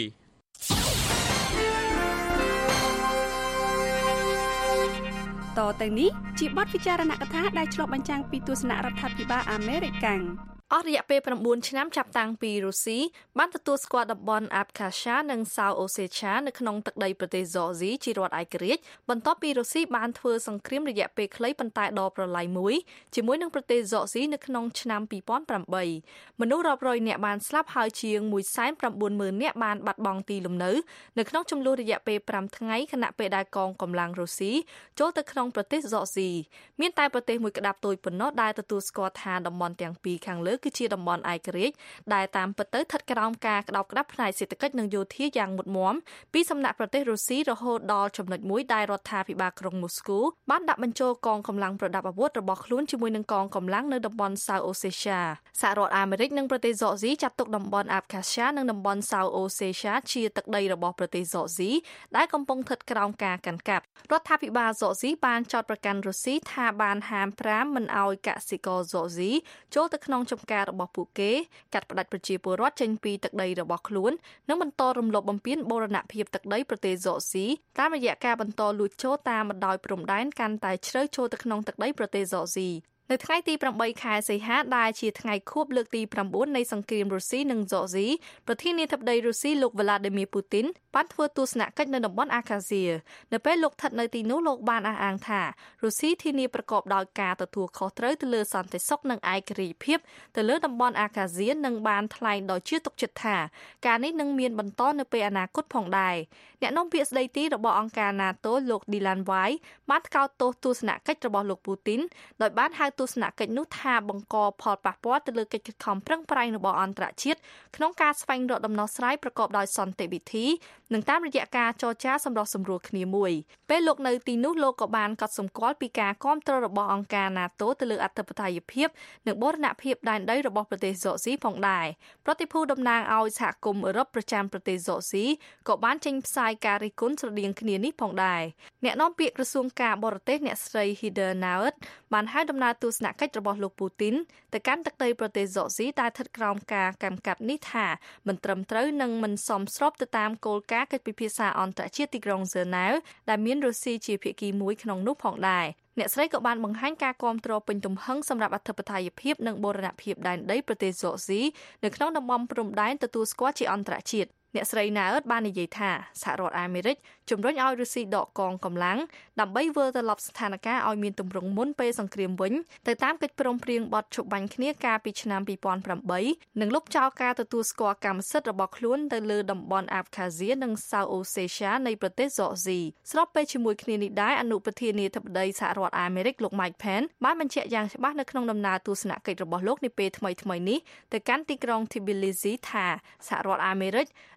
តទៅនេះជាបទពិចារណកថាដែលឆ្លុះបញ្ចាំងពីទស្សនៈរដ្ឋាភិបាលអាមេរិកកាំងអស់រយៈពេលnineឆ្នាំចាប់តាំងពីរុស្ស៊ីបានទទួលស្គាល់តំបន់ Abkhazia និង South Ossetia នៅក្នុងទឹកដីប្រទេស Georgia ជារដ្ឋឯករាជ្យបន្ទាប់ពីរុស្ស៊ីបានធ្វើសង្គ្រាមរយៈពេលខ្លីប៉ុន្តែដ៏ប្រឡាយមួយជាមួយនឹងប្រទេស Georgia នៅក្នុងឆ្នាំtwo thousand eightមនុស្សរាប់រយនាក់បានស្លាប់ហើយជាងone hundred ninety thousandនាក់បានបាត់បង់ទីលំនៅនៅក្នុងចំនួនរយៈពេលfiveថ្ងៃខណៈពេលដែលកងកម្លាំងរុស្ស៊ីចូលទៅក្នុងប្រទេស Georgia មានតែប្រទេសមួយក្តាប់តូចប៉ុណ្ណោះដែលទទួលស្គាល់ថាតំបន់ទាំងពីរខាងលើគឺជាតំបន់ឯករាជ្យដែលតាមពិតទៅស្ថិតក្រោមការក្តោបក្តាប់ផ្នែកសេដ្ឋកិច្ចនិងយោធាយ៉ាងមុតមមពីសំណាក់ប្រទេសរុស្ស៊ីរហូតដល់ចំណុចមួយដែលរដ្ឋាភិបាលក្រុងមូស្គូបានដាក់បញ្ចូលកងកម្លាំងប្រដាប់អាវុធរបស់ខ្លួនជាមួយនឹងកងកម្លាំងនៅតំបន់ South Ossetia សហរដ្ឋអាមេរិកនិងប្រទេស Georgia ចាត់ទុកតំបន់ Abkhazia និងតំបន់ South Ossetia ជាទឹកដីរបស់ប្រទេស Georgia ដែលកំពុងស្ថិតក្រោមការកាន់កាប់រដ្ឋាភិបាល Georgia បានចោទប្រកាន់រុស្ស៊ីថាបានហាមប្រាមមិនឲ្យកសិករ Georgia ចូលទៅក្នុងចំការរបស់ពួកគេកាត់ផ្តាច់ប្រជាពលរដ្ឋចេញពីទឹកដីរបស់ខ្លួននិងបន្តរំលោភបំពានបូរណភាពទឹកដីប្រទេស Georgia តាមរយៈការបន្តលួចចូលតាមបណ្ដោយព្រំដែនកាន់តែជ្រៅចូលទៅក្នុងទឹកដីប្រទេស Georgiaនៅថ្ងៃទីeightខែសីហាដែលជាថ្ងៃខួបលើកទីnineនៃសង្គ្រាមរុស្ស៊ីនិង Georgia ប្រធានាធិបតីរុស្ស៊ីលោក Vladimir Putin បានធ្វើទស្សនកិច្ចនៅតំបន់ Abkhazia នៅពេលលោកស្ថិតនៅទីនោះលោកបានអះអាងថារុស្ស៊ីធានាប្រកបដោយការទទួលខុសត្រូវទៅលើសន្តិសុខនិងឯករាជ្យភាពទៅលើតំបន់ Abkhazia និងបានថ្លែងដោយជឿទុកចិត្តថាការនេះនឹងមានបន្តនៅពេលអនាគតផងដែរអ្នកនាំពាក្យស្ដីទីរបស់អង្គការ NATO លោក Dylan White បានថ្កោលទោសទស្សនកិច្ចរបស់លោក Putin ដោយបានហៅទស្សនកិច្ចនោះថាបង្កផលប៉ះពាល់ទៅលើកិច្ចខិតខំប្រឹងប្រែងរបស់អន្តរជាតិក្នុងការស្វែងរកដំណោះស្រាយប្រកបដោយសន្តិវិធីនិងតាមរយៈការចរចាសម្រុះសម្រួលគ្នាមួយពេលលោកនៅទីនោះលោកក៏បានកត់សម្គាល់ពីការគាំទ្ររបស់អង្គការ NATO ទៅលើអធិបតេយ្យភាពនិងបូរណភាពដែនដីរបស់ប្រទេស Georgia ផងដែរប្រតិភូតំណាងឲ្យសហគមន៍អឺរ៉ុបប្រចាំប្រទេស Georgia ក៏បានចេញផ្សាយការរិះគន់ស្រដៀងគ្នានេះផងដែរអ្នកនាំពាក្យក្រសួងការបរទេសអ្នកស្រី Heather Nauert បានហៅដំណើរទស្សនកិច្ចរបស់លោក Putin ទៅកាន់ទឹកដីប្រទេស Georgia ដែលស្ថិតក្រោមការកម្មកាប់នេះថាមិនត្រឹមត្រូវនិងមិនសមស្របទៅតាមគោលការណ៍កិច្ចពិភាក្សាអន្តរជាតិទីក្រុង Geneva ដែលមានរុស្ស៊ីជាភាគីមួយក្នុងនោះផងដែរអ្នកស្រីក៏បានបង្ហាញការគាំទ្រពេញទំហឹងសម្រាប់អធិបតេយ្យភាពនិងបូរណភាពដែនដីប្រទេស Georgia នៅក្នុងតំបន់ព្រំដែនទទួលស្គាល់ជាអន្តរជាតិអ្នកស្រី Nauert បាននិយាយថាសហរដ្ឋអាមេរិកជំរុញឲ្យរុស្ស៊ីដកកងកម្លាំងដើម្បីវិលត្រឡប់ស្ថានភាពឲ្យមានទម្រង់មុនពេលសង្គ្រាមវិញទៅតាមកិច្ចព្រមព្រៀងបទឈប់បាញ់គ្នាកាលពីឆ្នាំtwo thousand eightនិងលុបចោលការទទួលស្គាល់កម្មសិទ្ធិរបស់ខ្លួនទៅលើតំបន់ Abkhazia និង South Ossetia នៃប្រទេស Georgia ស្របពេលជាមួយគ្នានេះដែរអនុប្រធានាធិបតីសហរដ្ឋអាមេរិកលោក Mike Pence បានបញ្ជាក់យ៉ាងច្បាស់នៅក្នុងដំណើរទស្សនកិច្ចរបស់លោកនាពេលថ្មីៗនេះទៅកាន់ទីក្រុង Tbilisi ថាសហរដ្ឋអាមេរិក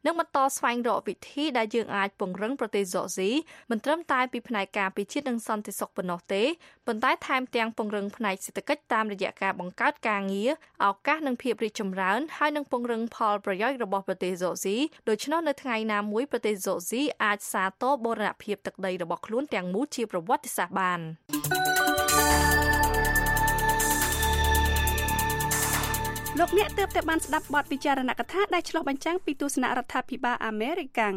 និងបន្តស្វែងរកវិធីដែលយើងអាចពង្រឹងប្រទេសហ្សស៊ីមិនត្រឹមតែពីផ្នែកការពារជាតិនិងសន្តិសុខប៉ុណ្ណោះទេប៉ុន្តែថែមទាំងពង្រឹងផ្នែកសេដ្ឋកិច្ចតាមរយៈការបង្កើតការងារឱកាសនិងភាពរីកចម្រើនហើយនឹងពង្រឹងផលប្រយោជន៍របស់ប្រទេសហ្សស៊ីដូច្នោះនៅថ្ងៃណាមួយប្រទេសហ្សស៊ីអាចសាទរបូរណភាពទឹកដីរបស់ខ្លួនទាំងមូលជាប្រវត្តិសាស្ត្របានលោកអ្នកទើបតែបានស្ដាប់បទពិចារណកថាដែលឆ្លុះបញ្ចាំងពីទស្សនៈរដ្ឋាភិបាលអាមេរិក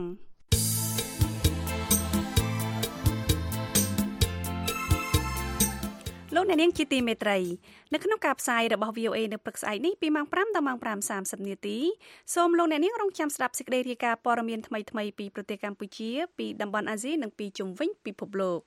លោកអ្នកនាងជាទីមេត្រីនៅក្នុងការផ្សាយរបស់ វី អូ เอ នៅព្រឹកស្អែកនេះពីម៉ោងប្រាំដល់ម៉ោងប្រាំសាមសិបនាទីសូមលោកអ្នកនាងរងចាំស្ដាប់សេចក្តីរាយការណ៍ព័ត៌មានថ្មីៗពីប្រទេសកម្ពុជាពីតំបន់អាស៊ីនិងពីជុំវិញពិភពលោក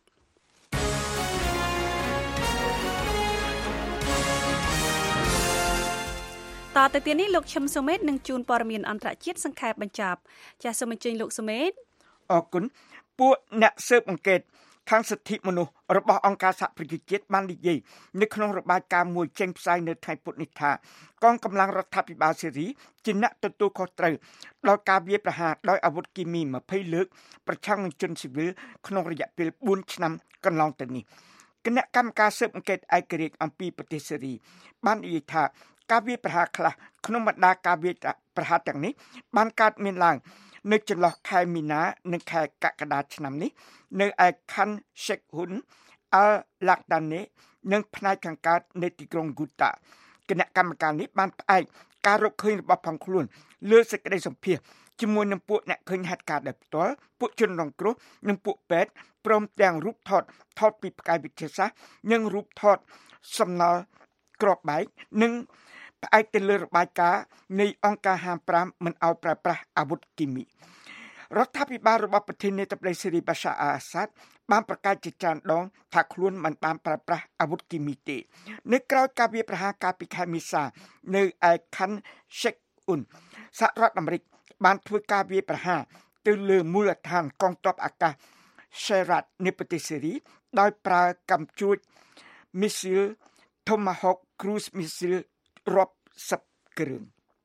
តទៅទៀតនេះលោកឈឹមសុមេតនឹងជួនព័ត៌មានអន្តរជាតិសង្ខេបបញ្ចប់ចាសសូមអញ្ជើញលោកសុមេតអរគុណពួកអ្នកស៊ើបអង្កេតខាងសិទ្ធិមនុស្សរបស់អង្គការសហប្រជាជាតិបាននិយាយនៅក្នុងរបាយការណ៍មួយចេញផ្សាយនៅថ្ងៃពុធនេះថាកងកម្លាំងរដ្ឋាភិបាលសេរីជាអ្នកទទួលខុសត្រូវដល់ការវាយប្រហារដោយអាវុធគីមីម្ភៃលើកប្រឆាំងនឹងជនស៊ីវិលក្នុងរយៈពេលបួនឆ្នាំកន្លងទៅនេះគណៈកម្មការស៊ើបអង្កេតឯករាជ្យអំពីប្រទេសសេរីបាននិយាយថាការវាយប្រហារខ្លះក្នុងបរដាការវាយប្រហារទាំងនេះបានកើតមានឡើងនៅចន្លោះខែមីនានិងខែកក្កដាឆ្នាំនេះនៅឯខណ្ឌ Sheikh Hun Al-Laqdane និងផ្នែកខាងកើតនៃទីក្រុង Ghouta គណៈកម្មការនេះបានផ្អែកការរកឃើញរបស់ផងខ្លួនលើសេចក្តីសម្ភាសន៍ជាមួយនឹងពួកអ្នកឃើញហេតុការណ៍ដោយផ្ទាល់ពួកជនរងគ្រោះនិងពួកពេទ្យព្រមទាំងរូបថតថតពីផ្កាយវិទ្យាសាស្ត្រនិងរូបថតសំណល់ក្របបែកនិងផ្អែកទៅលើរបាយការណ៍នៃអង្គការហាមប្រាមមិនឲ្យប្រើប្រាស់អាវុធគីមីរដ្ឋាភិបាលរបស់ប្រធានាធិបតីសេរីបាសាអាសាដបានប្រកាសជាច្រើនដងថាខ្លួនមិនបានប្រើប្រាស់អាវុធគីមីទេនៅក្រៅការវាយប្រហារកាលពីខែមេសានៅឯខណ្ឌ Sheikh Un សហរដ្ឋអាមេរិកបានធ្វើការវាយប្រហារទៅលើមូលដ្ឋានកងទ័ពអាកាស Sherat នៃប្រទេសសេរីដោយប្រើកាំជួច Missile Tomahawk Cruise Missile រាប់សិបគ្រឿង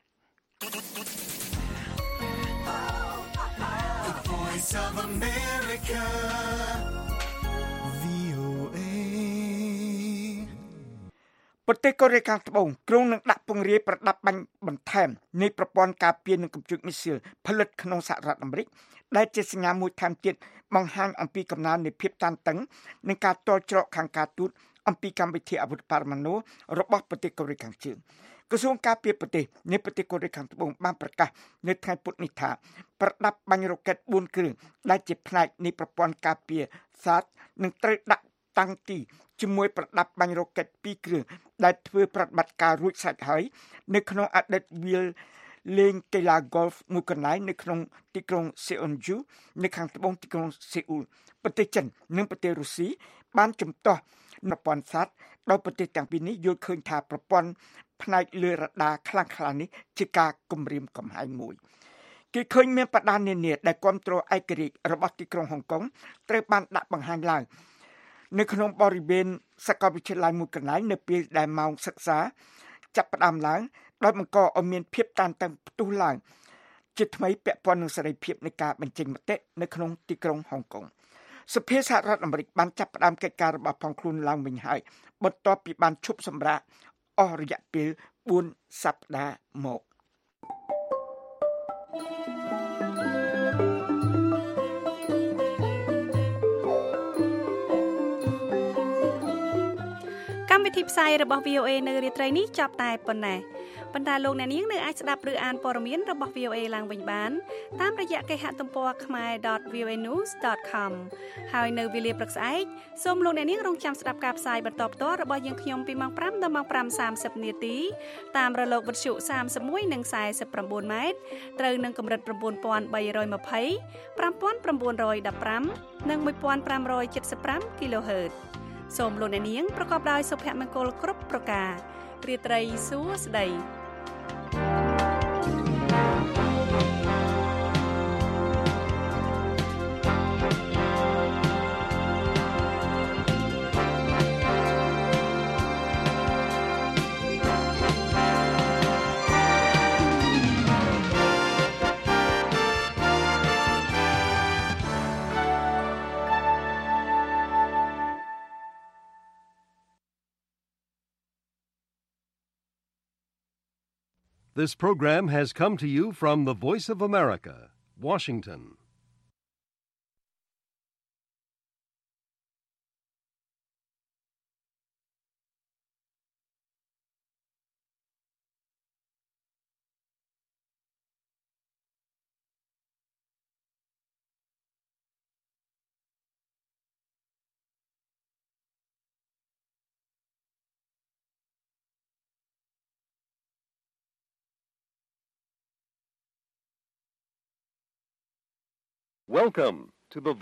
The Voice of America វី អូ เอប្រទេសកូរ៉េខាងត្បូងគ្រោងនឹងដាក់ពង្រាយប្រដាប់បាញ់បន្ថែមនៃប្រព័ន្ធការពារនឹងកំជួចមីស៊ីលផលិតក្នុងសហរដ្ឋអាមេរិកដែលជាសញ្ញាមួយថែមទៀតបង្ហាញអំពីកំណើននៃភាពតានតឹងនិងការតល់ច្រកខាងការទូតអំពីកម្មវិធីអាវុធបរមាណូរបស់ប្រទេសកូរ៉េខាងជើងក្រសួងការពារប្រទេសនៃប្រទេសកូរ៉េខាងត្បូងបានប្រកាសនៅថ្ងៃពុធនេះថាប្រដាប់បាញ់រ៉ុកែតបួនគ្រឿងដែលជាផ្នែកនៃប្រព័ន្ធការពារ សា ដ នឹងត្រូវដាក់តាំងទីជាមួយប្រដាប់បាញ់រ៉ុកែតពីរគ្រឿងដែលធ្វើប្រតិបត្តិការរួចស្រេចហើយនៅក្នុងអតីតវាលលេងកីឡា golf មួយកន្លែងនៅក្នុងទីក្រុង Seonju នៅខាងត្បូងទីក្រុងសេអ៊ូលប្រទេសចិននិងប្រទេសរុស្ស៊ីបានជំទាស់ប្រព័ន្ធ សា ដ ដោយប្រទេសទាំងពីរនេះយល់ឃើញថាប្រព័ន្ធផ្នែកលើរ៉ាដាខ្លាំងខ្លានេះជាការគំរាមកំហែងមួយគេឃើញមានបដានានាដែលគ្រប់គ្រងឯករាជ្យរបស់ទីក្រុងហុងកុងត្រូវបានដាក់បង្ហាញឡើងនៅក្នុងបរិវេណសាកលវិទ្យាល័យមួយកន្លែងនៅពេលដែលម៉ោងសិក្សាចាប់ផ្ដើមឡើងដោយបង្កឲ្យមានភាពតានតឹងផ្ទុះឡើងជាថ្មីពាក់ព័ន្ធនឹងសេរីភាពនៃការបញ្ចេញមតិនៅក្នុងទីក្រុងហុងកុងសភាសហរដ្ឋអាមេរិកបានចាប់ផ្ដើមកិច្ចការរបស់ផងខ្លួនឡើងវិញហើយបន្ទាប់ពីបានឈប់សម្រាកអស់រយៈពេលបួនសប្តាហ៍មកកម្មវិធីផ្សាយរបស់ វី អូ เอ នៅរាត្រីនេះចាប់តែប៉ុណ្ណេះប៉ុន្តែលោកអ្នកនាងនៅអាចស្ដាប់ឬអានព័ត៌មានរបស់ វី អូ เอ ឡើងវិញបានតាមរយៈគេហទំព័រ ខមែរ វី អូ เอ ニューส ដត ខម ហើយនៅវេលាព្រឹកស្អែកសូមលោកអ្នកនាងរងចាំស្ដាប់ការផ្សាយបន្តផ្ទាល់របស់យើងខ្ញុំពីម៉ោងប្រាំដល់ម៉ោងប្រាំសាមសិបនាទីតាមរលកវិទ្យុសាមសិបមួយនិងខ្សែសិបប្រាំបួនម៉ែត្រត្រូវនឹងកម្រិត៩,៣២០ ៥,៩១៥ និងmột nghìn năm trăm bảy mươi lăm គីឡូហឺតសូមលោកអ្នកនាងប្រកបដោយសុភមង្គលគ្រប់ប្រការរាត្រីសួស្តី This program has come to you from the Voice of America, Washington. Welcome to the